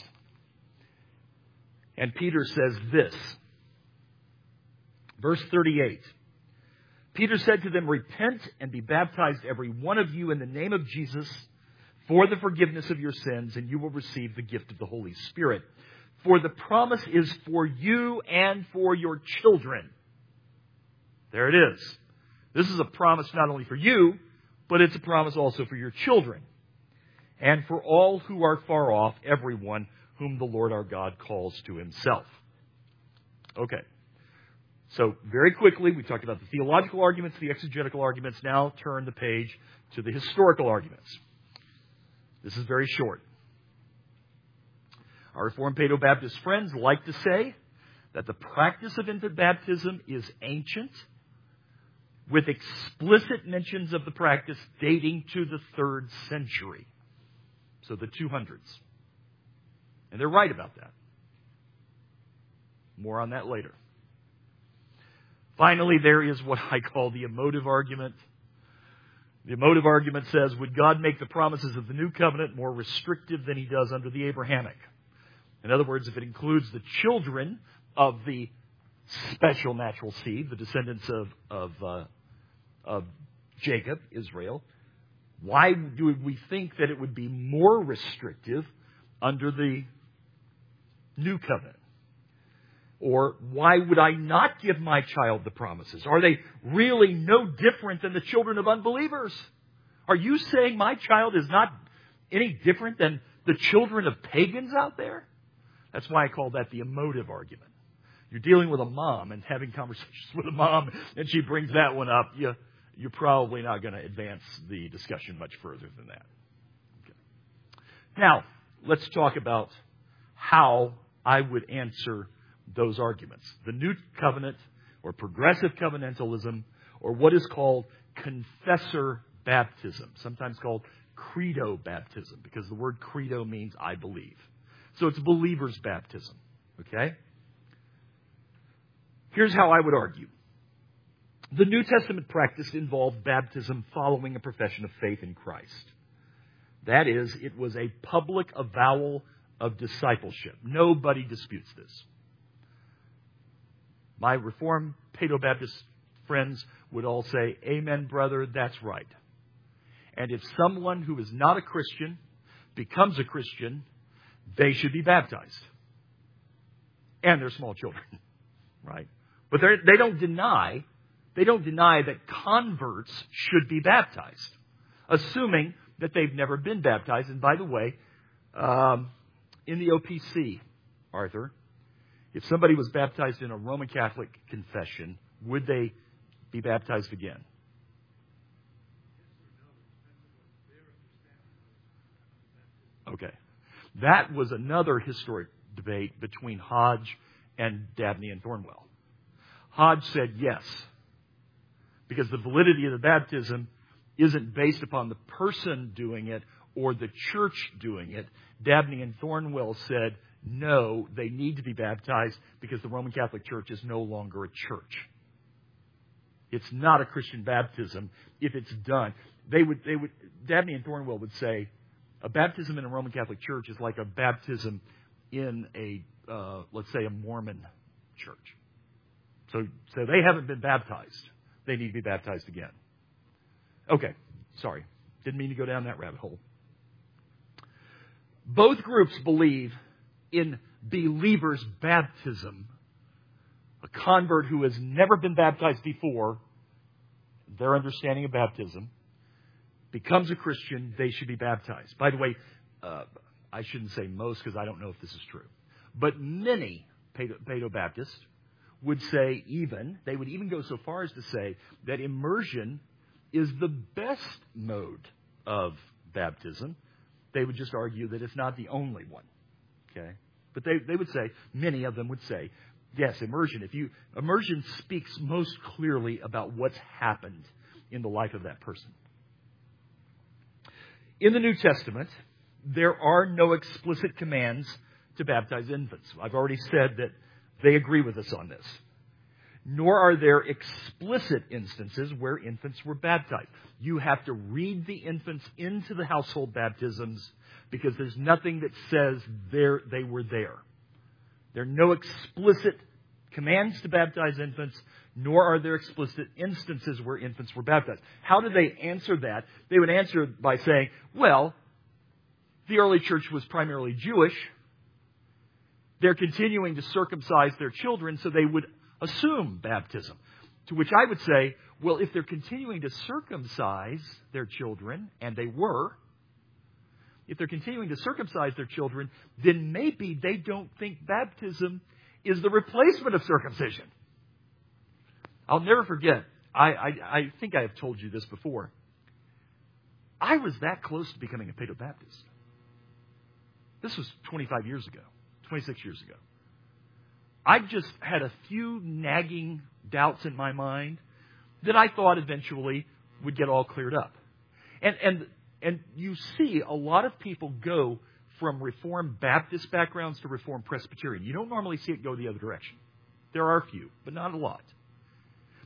And Peter says this. Verse 38. Peter said to them, repent and be baptized every one of you in the name of Jesus for the forgiveness of your sins, and you will receive the gift of the Holy Spirit. For the promise is for you and for your children. There it is. This is a promise not only for you, but it's a promise also for your children. And for all who are far off, everyone whom the Lord our God calls to himself. Okay. So, very quickly, we talked about the theological arguments, the exegetical arguments. Now turn the page to the historical arguments. This is very short. Our Reformed Paedo-Baptist friends like to say that the practice of infant baptism is ancient, with explicit mentions of the practice dating to the 3rd century. So the 200s. And they're right about that. More on that later. Finally, there is what I call the emotive argument. The emotive argument says, would God make the promises of the new covenant more restrictive than he does under the Abrahamic? In other words, if it includes the children of the special natural seed, the descendants of Jacob, Israel, why do we think that it would be more restrictive under the new covenant? Or why would I not give my child the promises? Are they really no different than the children of unbelievers? Are you saying my child is not any different than the children of pagans out there? That's why I call that the emotive argument. You're dealing with a mom and having conversations with a mom, and she brings that one up. You're probably not going to advance the discussion much further than that. Okay. Now, let's talk about how I would answer those arguments. The new covenant, or progressive covenantalism, or what is called confessor baptism, sometimes called credo baptism, because the word credo means I believe. So it's believer's baptism. Okay? Here's how I would argue. The New Testament practice involved baptism following a profession of faith in Christ. That is, it was a public avowal of discipleship. Nobody disputes this. My Reformed Paedo-Baptist friends would all say, amen, brother, that's right. And if someone who is not a Christian becomes a Christian, they should be baptized. And they're small children, right? But they don't deny that converts should be baptized, assuming that they've never been baptized. And by the way, in the OPC, Arthur, if somebody was baptized in a Roman Catholic confession, would they be baptized again? Okay. That was another historic debate between Hodge and Dabney and Thornwell. Hodge said yes, because the validity of the baptism isn't based upon the person doing it or the church doing it. Dabney and Thornwell said, no, they need to be baptized because the Roman Catholic Church is no longer a church. It's not a Christian baptism if it's done. Dabney and Thornwell would say, a baptism in a Roman Catholic Church is like a baptism in let's say, a Mormon church. So they haven't been baptized. They need to be baptized again. Okay, sorry. Didn't mean to go down that rabbit hole. Both groups believe in believer's baptism. A convert who has never been baptized before, their understanding of baptism, becomes a Christian, they should be baptized. By the way, I shouldn't say most because I don't know if this is true. But many Paedo-Baptists would say they would even go so far as to say that immersion is the best mode of baptism. They would just argue that it's not the only one. Okay? But they would say, many of them would say, yes, immersion. Immersion speaks most clearly about what's happened in the life of that person. In the New Testament, there are no explicit commands to baptize infants. I've already said that they agree with us on this. Nor are there explicit instances where infants were baptized. You have to read the infants into the household baptisms because there's nothing that says they were there. There are no explicit commands to baptize infants, nor are there explicit instances where infants were baptized. How do they answer that? They would answer by saying, well, the early church was primarily Jewish. They're continuing to circumcise their children, so they would assume baptism. To which I would say, well, if they're continuing to circumcise their children, and they were, if they're continuing to circumcise their children, then maybe they don't think baptism is the replacement of circumcision. I'll never forget. I think I have told you this before. I was that close to becoming a Paedo-Baptist. This was 25 years ago, 26 years ago. I just had a few nagging doubts in my mind that I thought eventually would get all cleared up. And you see a lot of people go from Reformed Baptist backgrounds to Reformed Presbyterian. You don't normally see it go the other direction. There are a few, but not a lot.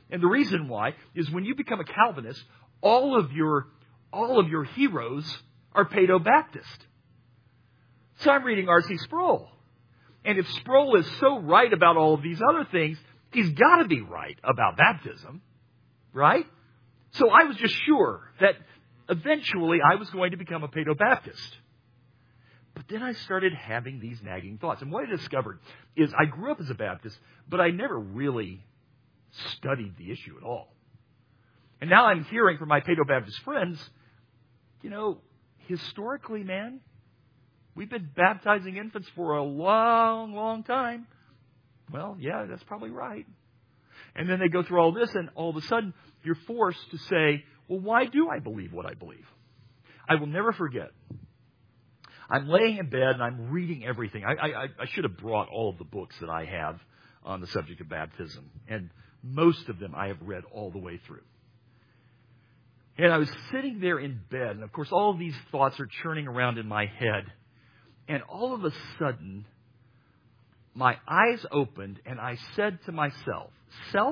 And the reason why is when you become a Calvinist, all of your heroes are Paedo-Baptist. So I'm reading R.C. Sproul. And if Sproul is so right about all of these other things, he's got to be right about baptism, right? So I was just sure that eventually I was going to become a Paedo-Baptist. But then I started having these nagging thoughts. And what I discovered is I grew up as a Baptist, but I never really studied the issue at all. And now I'm hearing from my Paedo-Baptist friends, historically, man, we've been baptizing infants for a long, long time. Well, yeah, that's probably right. And then they go through all this, and all of a sudden, you're forced to say, well, why do I believe what I believe? I will never forget. I'm laying in bed, and I'm reading everything. I should have brought all of the books that I have on the subject of baptism. And most of them I have read all the way through. And I was sitting there in bed, and of course, all of these thoughts are churning around in my head. And all of a sudden, my eyes opened, and I said to myself, Self,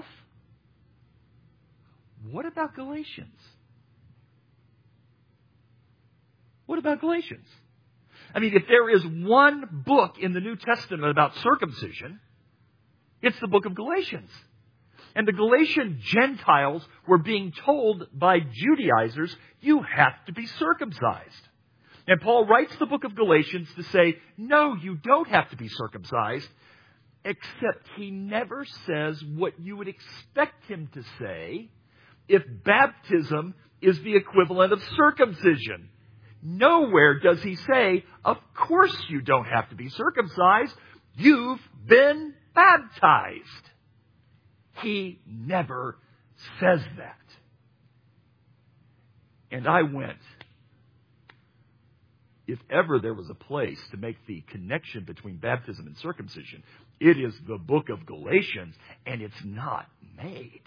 what about Galatians? What about Galatians? I mean, if there is one book in the New Testament about circumcision, it's the book of Galatians. And the Galatian Gentiles were being told by Judaizers, you have to be circumcised. And Paul writes the book of Galatians to say, no, you don't have to be circumcised, except he never says what you would expect him to say if baptism is the equivalent of circumcision. Nowhere does he say, of course you don't have to be circumcised. You've been baptized. He never says that. And I went, if ever there was a place to make the connection between baptism and circumcision, it is the book of Galatians, and it's not made.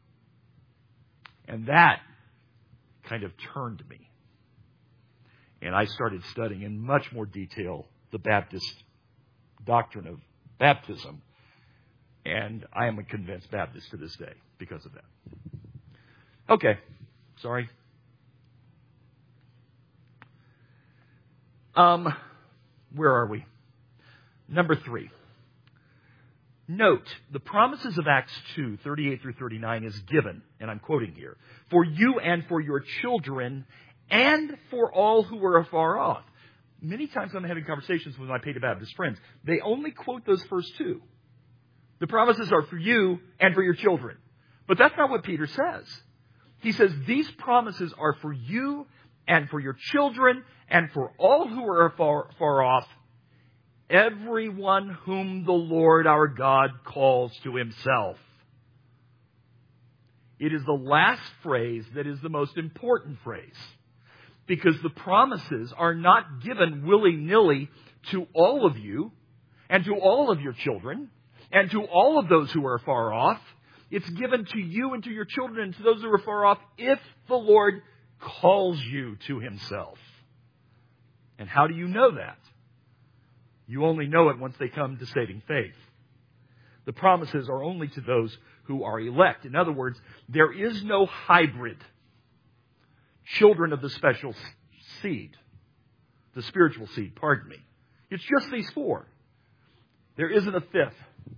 And that kind of turned me. And I started studying in much more detail the Baptist doctrine of baptism. And I am a convinced Baptist to this day because of that. Okay. Sorry. Where are we? Number 3. Note, the promises of Acts 2, 38 through 39 is given, and I'm quoting here, for you and for your children and for all who are afar off. Many times I'm having conversations with my Paedo-Baptist friends. They only quote those first two. The promises are for you and for your children. But that's not what Peter says. He says these promises are for you and for your children and for all who are far off, everyone whom the Lord our God calls to himself. It is the last phrase that is the most important phrase, because the promises are not given willy-nilly to all of you and to all of your children and to all of those who are far off. It's given to you and to your children and to those who are far off if the Lord calls you to himself. And how do you know that? You only know it once they come to saving faith. The promises are only to those who are elect. In other words, there is no hybrid children of the special seed, the spiritual seed, pardon me. It's just these 4. There isn't a 5th.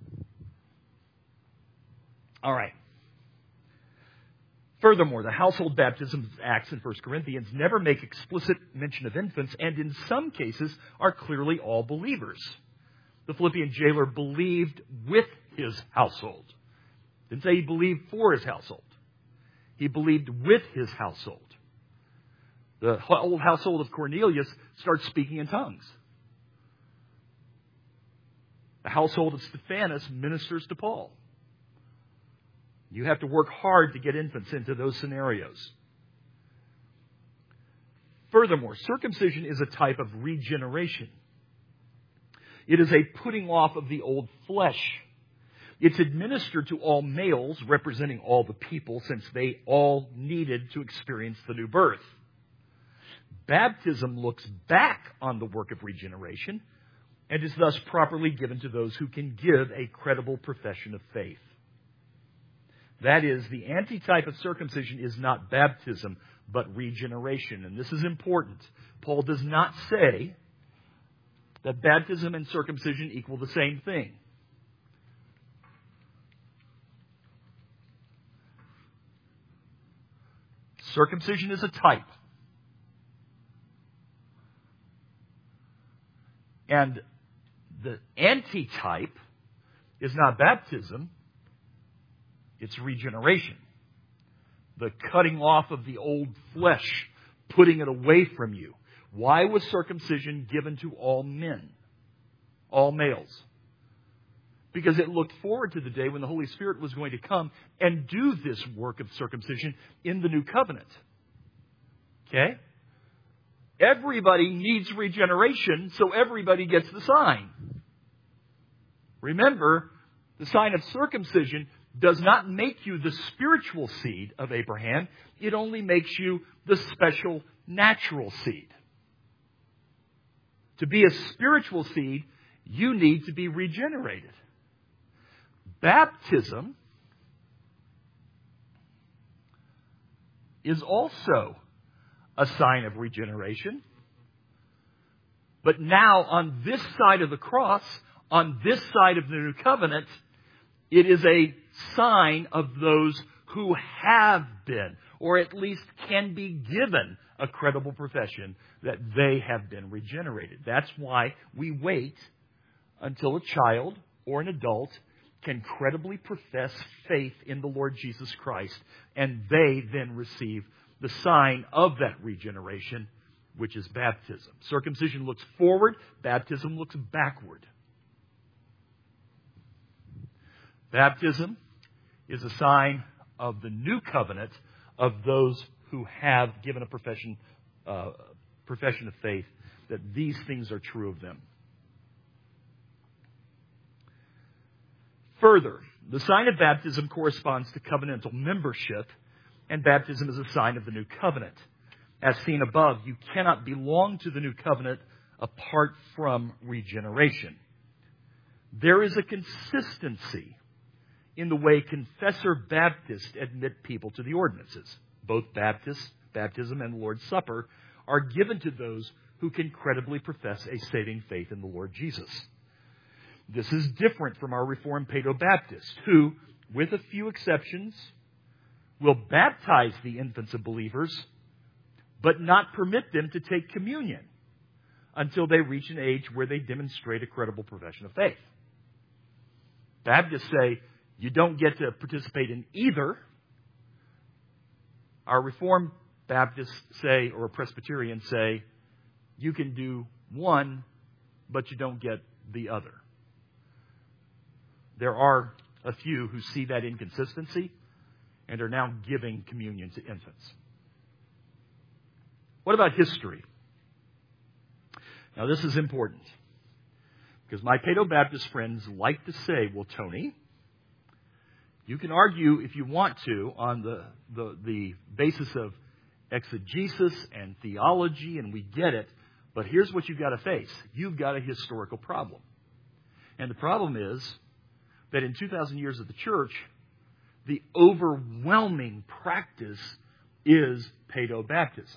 All right. Furthermore, the household baptism acts in 1 Corinthians never make explicit mention of infants, and in some cases are clearly all believers. The Philippian jailer believed with his household. Didn't say he believed for his household. He believed with his household. The whole household of Cornelius starts speaking in tongues. The household of Stephanus ministers to Paul. You have to work hard to get infants into those scenarios. Furthermore, circumcision is a type of regeneration. It is a putting off of the old flesh. It's administered to all males, representing all the people, since they all needed to experience the new birth. Baptism looks back on the work of regeneration and is thus properly given to those who can give a credible profession of faith. That is, the antitype of circumcision is not baptism, but regeneration. And this is important. Paul does not say that baptism and circumcision equal the same thing. Circumcision is a type. And the antitype is not baptism, it's regeneration. The cutting off of the old flesh, putting it away from you. Why was circumcision given to all men? All males? Because it looked forward to the day when the Holy Spirit was going to come and do this work of circumcision in the new covenant. Okay? Everybody needs regeneration, so everybody gets the sign. Remember, the sign of circumcision does not make you the spiritual seed of Abraham. It only makes you the special natural seed. To be a spiritual seed, you need to be regenerated. Baptism is also a sign of regeneration. But now, on this side of the cross, on this side of the new covenant, it is a sign of those who have been, or at least can be given, a credible profession that they have been regenerated. That's why we wait until a child or an adult can credibly profess faith in the Lord Jesus Christ, and they then receive the sign of that regeneration, which is baptism. Circumcision looks forward, baptism looks backward. Baptism is a sign of the new covenant of those who have given a profession of faith that these things are true of them. Further, the sign of baptism corresponds to covenantal membership, and baptism is a sign of the new covenant. As seen above, you cannot belong to the new covenant apart from regeneration. There is a consistency in the way Confessor Baptists admit people to the ordinances. Both baptism and the Lord's Supper are given to those who can credibly profess a saving faith in the Lord Jesus. This is different from our Reformed Paedo-Baptists, who, with a few exceptions, will baptize the infants of believers, but not permit them to take communion until they reach an age where they demonstrate a credible profession of faith. Baptists say, you don't get to participate in either. Our Reformed Baptists say, or Presbyterians say, you can do one, but you don't get the other. There are a few who see that inconsistency and are now giving communion to infants. What about history? Now, this is important, because my Paedo-Baptist friends like to say, well, Tony, you can argue if you want to on the basis of exegesis and theology, and we get it, but here's what you've got to face. You've got a historical problem. And the problem is that in 2,000 years of the church, the overwhelming practice is Paedo-Baptism.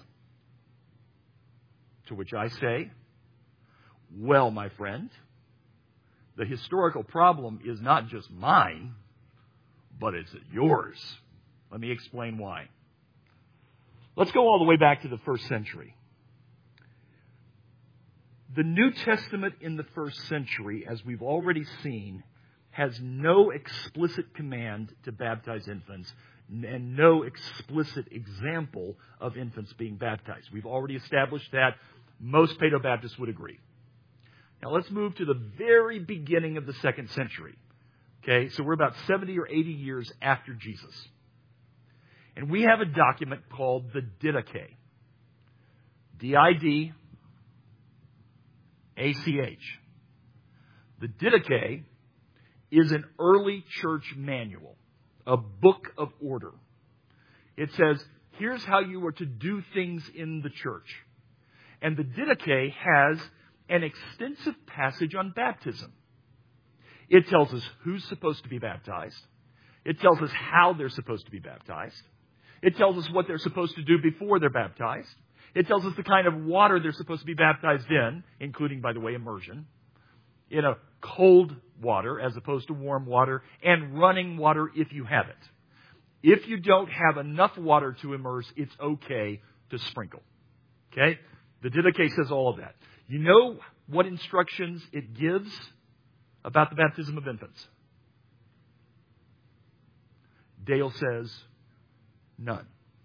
To which I say, well, my friend, the historical problem is not just mine, but it's yours. Let me explain why. Let's go all the way back to the first century. The New Testament in the first century, as we've already seen, has no explicit command to baptize infants and no explicit example of infants being baptized. We've already established that. Most Paedo-Baptists would agree. Now let's move to the very beginning of the second century. Okay, so we're about 70 or 80 years after Jesus. And we have a document called the Didache. D-I-D-A-C-H. The Didache is an early church manual, a book of order. It says, here's how you are to do things in the church. And the Didache has an extensive passage on baptism. It tells us who's supposed to be baptized. It tells us how they're supposed to be baptized. It tells us what they're supposed to do before they're baptized. It tells us the kind of water they're supposed to be baptized in, including, by the way, immersion, in a cold water as opposed to warm water, and running water if you have it. If you don't have enough water to immerse, it's okay to sprinkle. Okay? The Didache says all of that. You know what instructions it gives about the baptism of infants? Dale says none.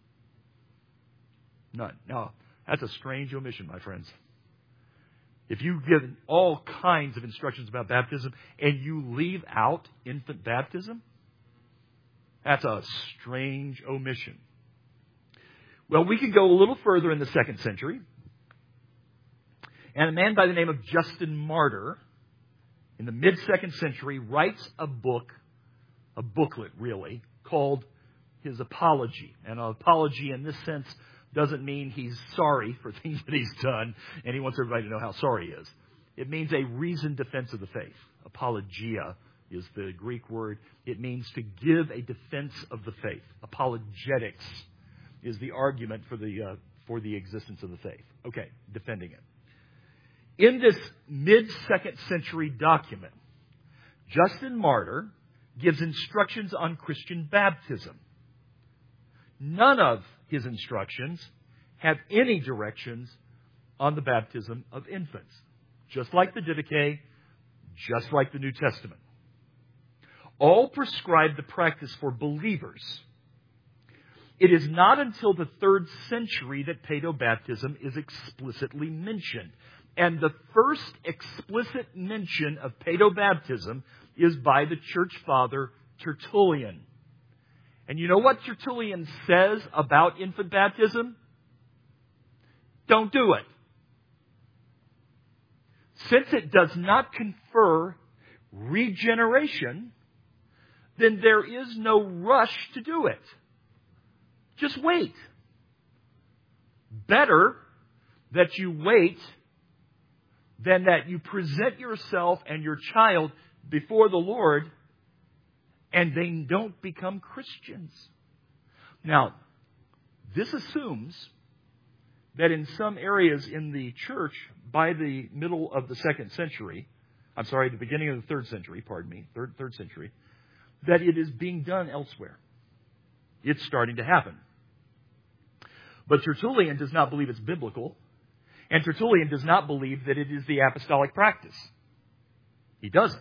None. Now, that's a strange omission, my friends. If you give all kinds of instructions about baptism and you leave out infant baptism, that's a strange omission. Well, we can go a little further in the 2nd century. And a man by the name of Justin Martyr, in the mid-2nd century, writes a booklet really, called his Apology. And an apology in this sense doesn't mean he's sorry for things that he's done, and he wants everybody to know how sorry he is. It means a reasoned defense of the faith. Apologia is the Greek word. It means to give a defense of the faith. Apologetics is the argument for the existence of the faith. Okay, defending it. In this mid-2nd century document, Justin Martyr gives instructions on Christian baptism. None of his instructions have any directions on the baptism of infants. Just like the Didache, just like the New Testament. All prescribe the practice for believers. It is not until the 3rd century that paedobaptism is explicitly mentioned. And the first explicit mention of paedobaptism is by the church father Tertullian. And you know what Tertullian says about infant baptism? Don't do it. Since it does not confer regeneration, then there is no rush to do it. Just wait. Better that you wait than that you present yourself and your child before the Lord and they don't become Christians. Now, this assumes that in some areas in the church, by the middle of the 2nd century, the beginning of the 3rd century, third century, that it is being done elsewhere. It's starting to happen. But Tertullian does not believe it's biblical, and Tertullian does not believe that it is the apostolic practice. He doesn't.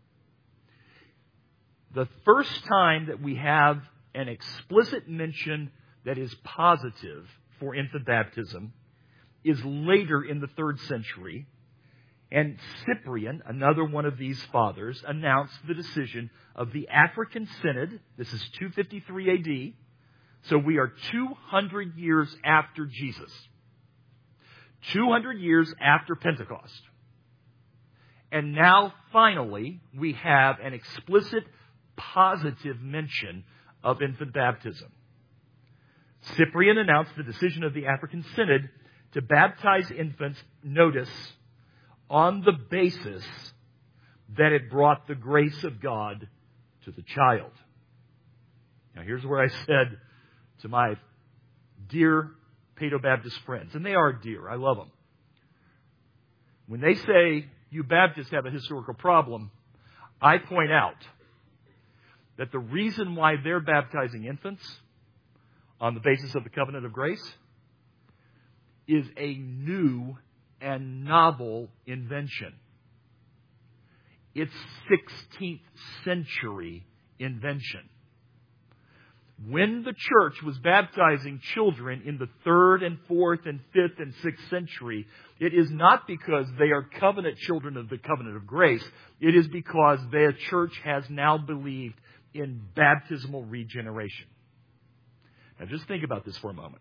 The first time that we have an explicit mention that is positive for infant baptism is later in the 3rd century. And Cyprian, another one of these fathers, announced the decision of the African Synod. This is 253 AD. So we are 200 years after Jesus. 200 years after Pentecost. And now, finally, we have an explicit positive mention of infant baptism. Cyprian announced the decision of the African Synod to baptize infants, notice, on the basis that it brought the grace of God to the child. Now, here's where I said to my dear Paedobaptist friends, and they are dear, I love them. When they say you Baptists have a historical problem, I point out that the reason why they're baptizing infants on the basis of the covenant of grace is a new and novel invention. It's 16th century invention. When the church was baptizing children in the 3rd and 4th and 5th and 6th century, it is not because they are covenant children of the covenant of grace. It is because the church has now believed in baptismal regeneration. Now just think about this for a moment.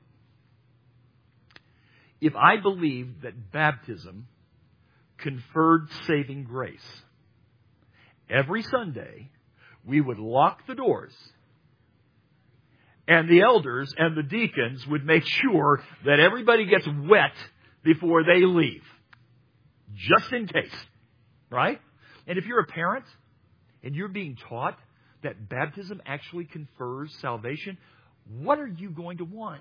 If I believed that baptism conferred saving grace, every Sunday we would lock the doors and the elders and the deacons would make sure that everybody gets wet before they leave. Just in case. Right? And if you're a parent and you're being taught that baptism actually confers salvation, what are you going to want?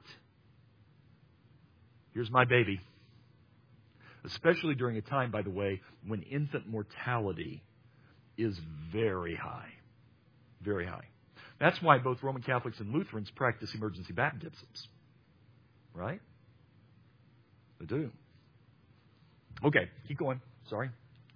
Here's my baby. Especially during a time, by the way, when infant mortality is very high. Very high. That's why both Roman Catholics and Lutherans practice emergency baptisms. Right? They do. Okay, keep going. Sorry.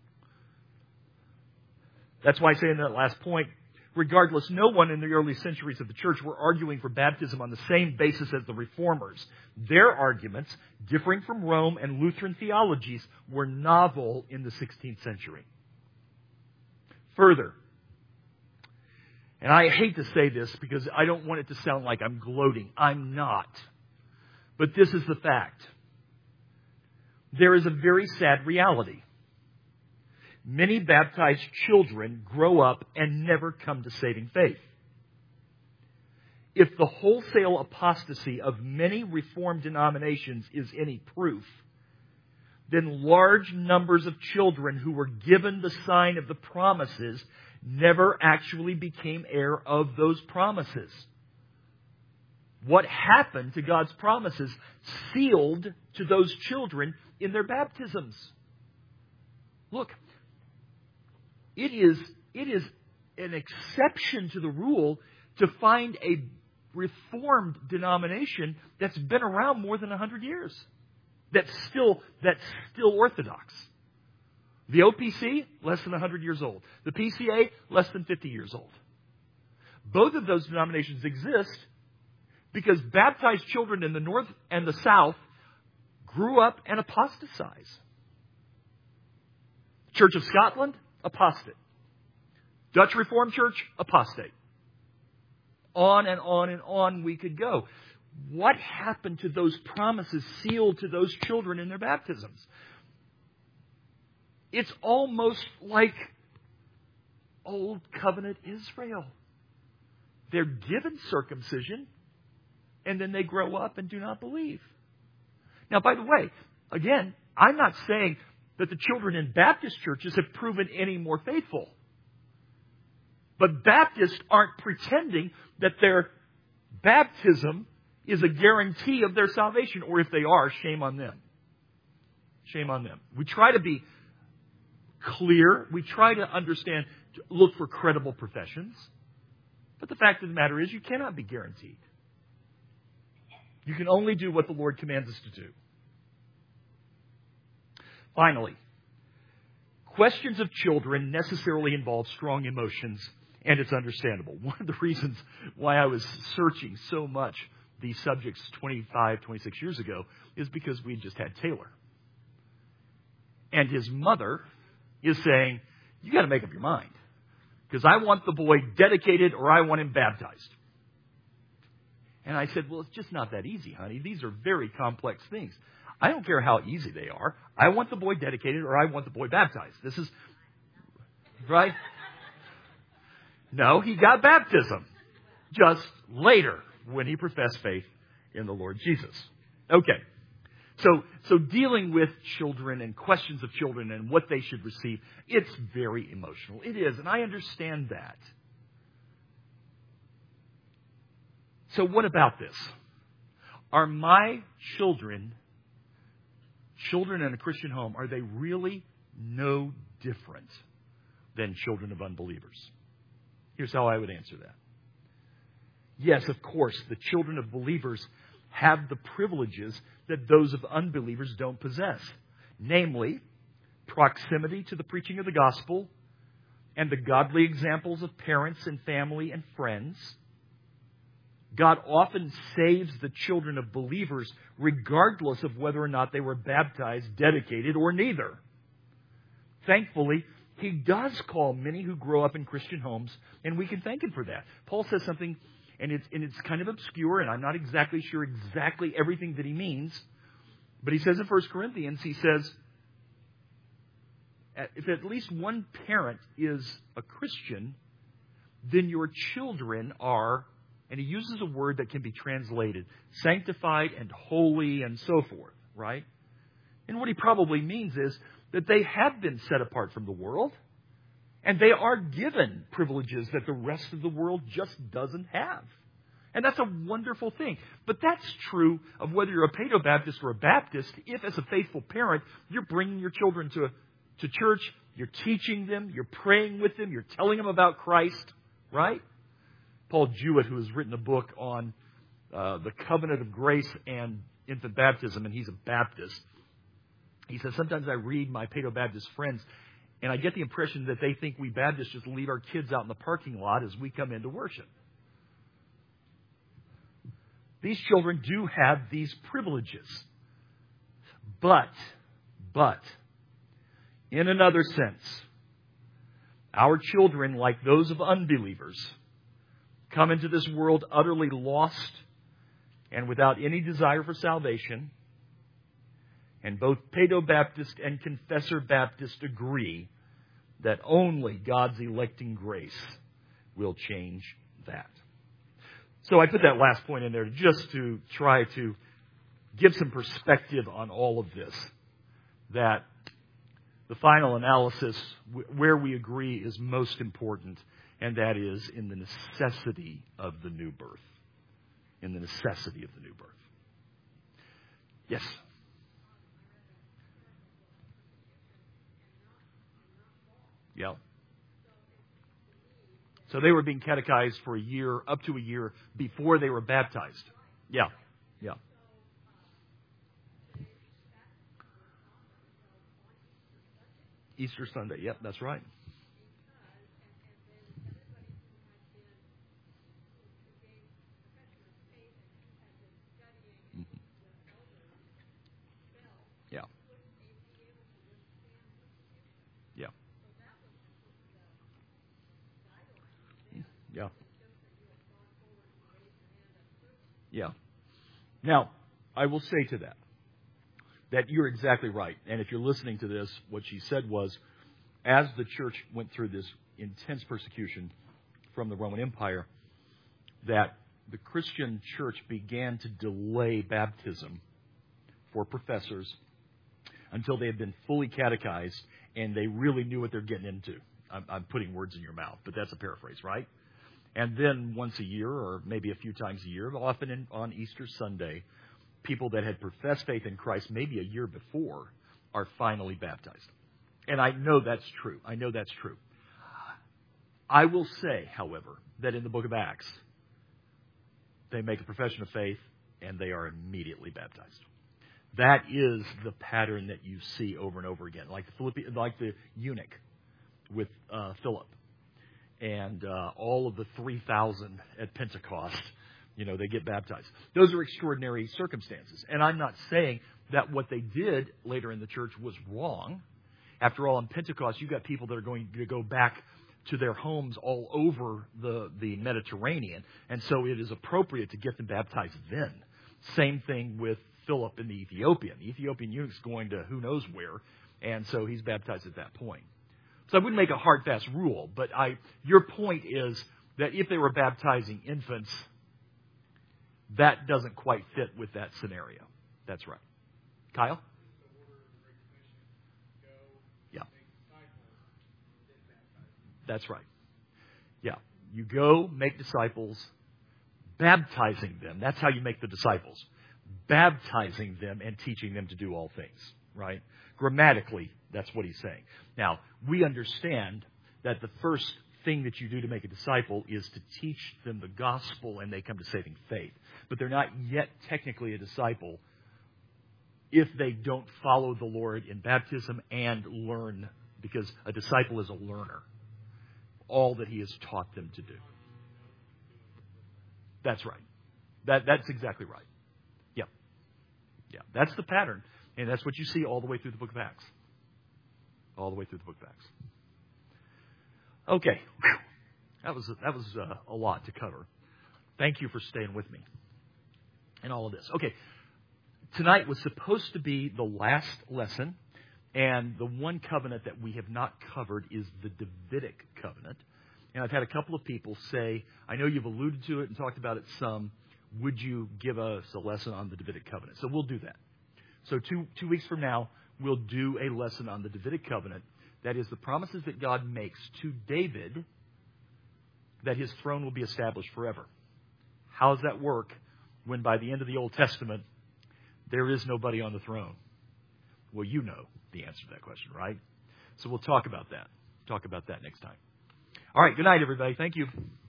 That's why I say in that last point, regardless, no one in the early centuries of the church were arguing for baptism on the same basis as the Reformers. Their arguments, differing from Rome and Lutheran theologies, were novel in the 16th century. Further, and I hate to say this because I don't want it to sound like I'm gloating. I'm not. But this is the fact. There is a very sad reality. Many baptized children grow up and never come to saving faith. If the wholesale apostasy of many Reformed denominations is any proof, then large numbers of children who were given the sign of the promises never actually became heir of those promises. What happened to God's promises sealed to those children in their baptisms? Look, it is an exception to the rule to find a Reformed denomination that's been around more than 100 years. That's still orthodox. The OPC, less than 100 years old. The PCA, less than 50 years old. Both of those denominations exist because baptized children in the North and the South grew up and apostatized. Church of Scotland, apostate. Dutch Reformed Church, apostate. On and on and on we could go. What happened to those promises sealed to those children in their baptisms? It's almost like Old Covenant Israel. They're given circumcision, and then they grow up and do not believe. Now, by the way, again, I'm not saying that the children in Baptist churches have proven any more faithful. But Baptists aren't pretending that their baptism is a guarantee of their salvation. Or if they are, shame on them. Shame on them. We try to be clear. We try to understand, look for credible professions. But the fact of the matter is you cannot be guaranteed. You can only do what the Lord commands us to do. Finally, questions of children necessarily involve strong emotions, and it's understandable. One of the reasons why I was searching so much these subjects 25, 26 years ago is because we just had Taylor. And his mother is saying, you got to make up your mind. Because I want the boy dedicated or I want him baptized. And I said, well, it's just not that easy, honey. These are very complex things. I don't care how easy they are. I want the boy dedicated or I want the boy baptized. This is, right? No, he got baptism just later when he professed faith in the Lord Jesus. Okay. So dealing with children and questions of children and what they should receive, it's very emotional. It is, and I understand that. So what about this? Are my children in a Christian home, are they really no different than children of unbelievers? Here's how I would answer that. Yes, of course, the children of believers have the privileges that those of unbelievers don't possess. Namely, proximity to the preaching of the gospel and the godly examples of parents and family and friends. God often saves the children of believers regardless of whether or not they were baptized, dedicated, or neither. Thankfully, He does call many who grow up in Christian homes, and we can thank Him for that. Paul says something, and it's kind of obscure, and I'm not exactly sure exactly everything that he means. But he says in 1 Corinthians, he says, if at least one parent is a Christian, then your children are, and he uses a word that can be translated, sanctified and holy and so forth, right? And what he probably means is that they have been set apart from the world. And they are given privileges that the rest of the world just doesn't have. And that's a wonderful thing. But that's true of whether you're a Paedo-Baptist or a Baptist. If, as a faithful parent, you're bringing your children to church, you're teaching them, you're praying with them, you're telling them about Christ, right? Paul Jewett, who has written a book on the covenant of grace and infant baptism, and he's a Baptist, he says, sometimes I read my Paedo-Baptist friends, and I get the impression that they think we Baptists just leave our kids out in the parking lot as we come in to worship. These children do have these privileges. But, in another sense, our children, like those of unbelievers, come into this world utterly lost and without any desire for salvation. And both Paedo-Baptist and Confessor Baptist agree that only God's electing grace will change that. So I put that last point in there just to try to give some perspective on all of this. That the final analysis, where we agree, is most important, and that is in the necessity of the new birth. In the necessity of the new birth. Yes? Yeah. So they were being catechized for a year, up to a year, before they were baptized. Yeah. Yeah. Easter Sunday. Yep, that's right. Mm-hmm. Yeah. Yeah. Yeah. Yeah. Now, I will say to that you're exactly right. And if you're listening to this, what she said was, as the church went through this intense persecution from the Roman Empire, that the Christian church began to delay baptism for professors until they had been fully catechized and they really knew what they're getting into. I'm putting words in your mouth, but that's a paraphrase, right? And then once a year, or maybe a few times a year, often on Easter Sunday, people that had professed faith in Christ maybe a year before are finally baptized. And I know that's true. I know that's true. I will say, however, that in the book of Acts, they make a profession of faith and they are immediately baptized. That is the pattern that you see over and over again, like the eunuch with Philip. And all of the 3,000 at Pentecost, they get baptized. Those are extraordinary circumstances. And I'm not saying that what they did later in the church was wrong. After all, on Pentecost, you've got people that are going to go back to their homes all over the Mediterranean. And so it is appropriate to get them baptized then. Same thing with Philip and the Ethiopian. The Ethiopian eunuch's going to who knows where. And so he's baptized at that point. So I wouldn't make a hard, fast rule, but your point is that if they were baptizing infants, that doesn't quite fit with that scenario. That's right. Kyle? Yeah. That's right. Yeah. You go, make disciples, baptizing them. That's how you make the disciples. Baptizing them and teaching them to do all things, right? Grammatically, that's what he's saying. Now, we understand that the first thing that you do to make a disciple is to teach them the gospel and they come to saving faith. But they're not yet technically a disciple if they don't follow the Lord in baptism and learn, because a disciple is a learner. All that he has taught them to do. That's right. That's exactly right. Yeah. Yeah. That's the pattern. And that's what you see all the way through the book of Acts. All the way through the book of Acts. Okay. That was a lot to cover. Thank you for staying with me in all of this. Okay. Tonight was supposed to be the last lesson. And the one covenant that we have not covered is the Davidic covenant. And I've had a couple of people say, I know you've alluded to it and talked about it some. Would you give us a lesson on the Davidic covenant? So we'll do that. So two weeks from now, we'll do a lesson on the Davidic covenant That is, the promises that God makes to David that his throne will be established forever. How does that work when by the end of the Old Testament there is nobody on the throne? Well, you know the answer to that question, right? So we'll talk about that. Talk about that next time. All right, good night, everybody. Thank you.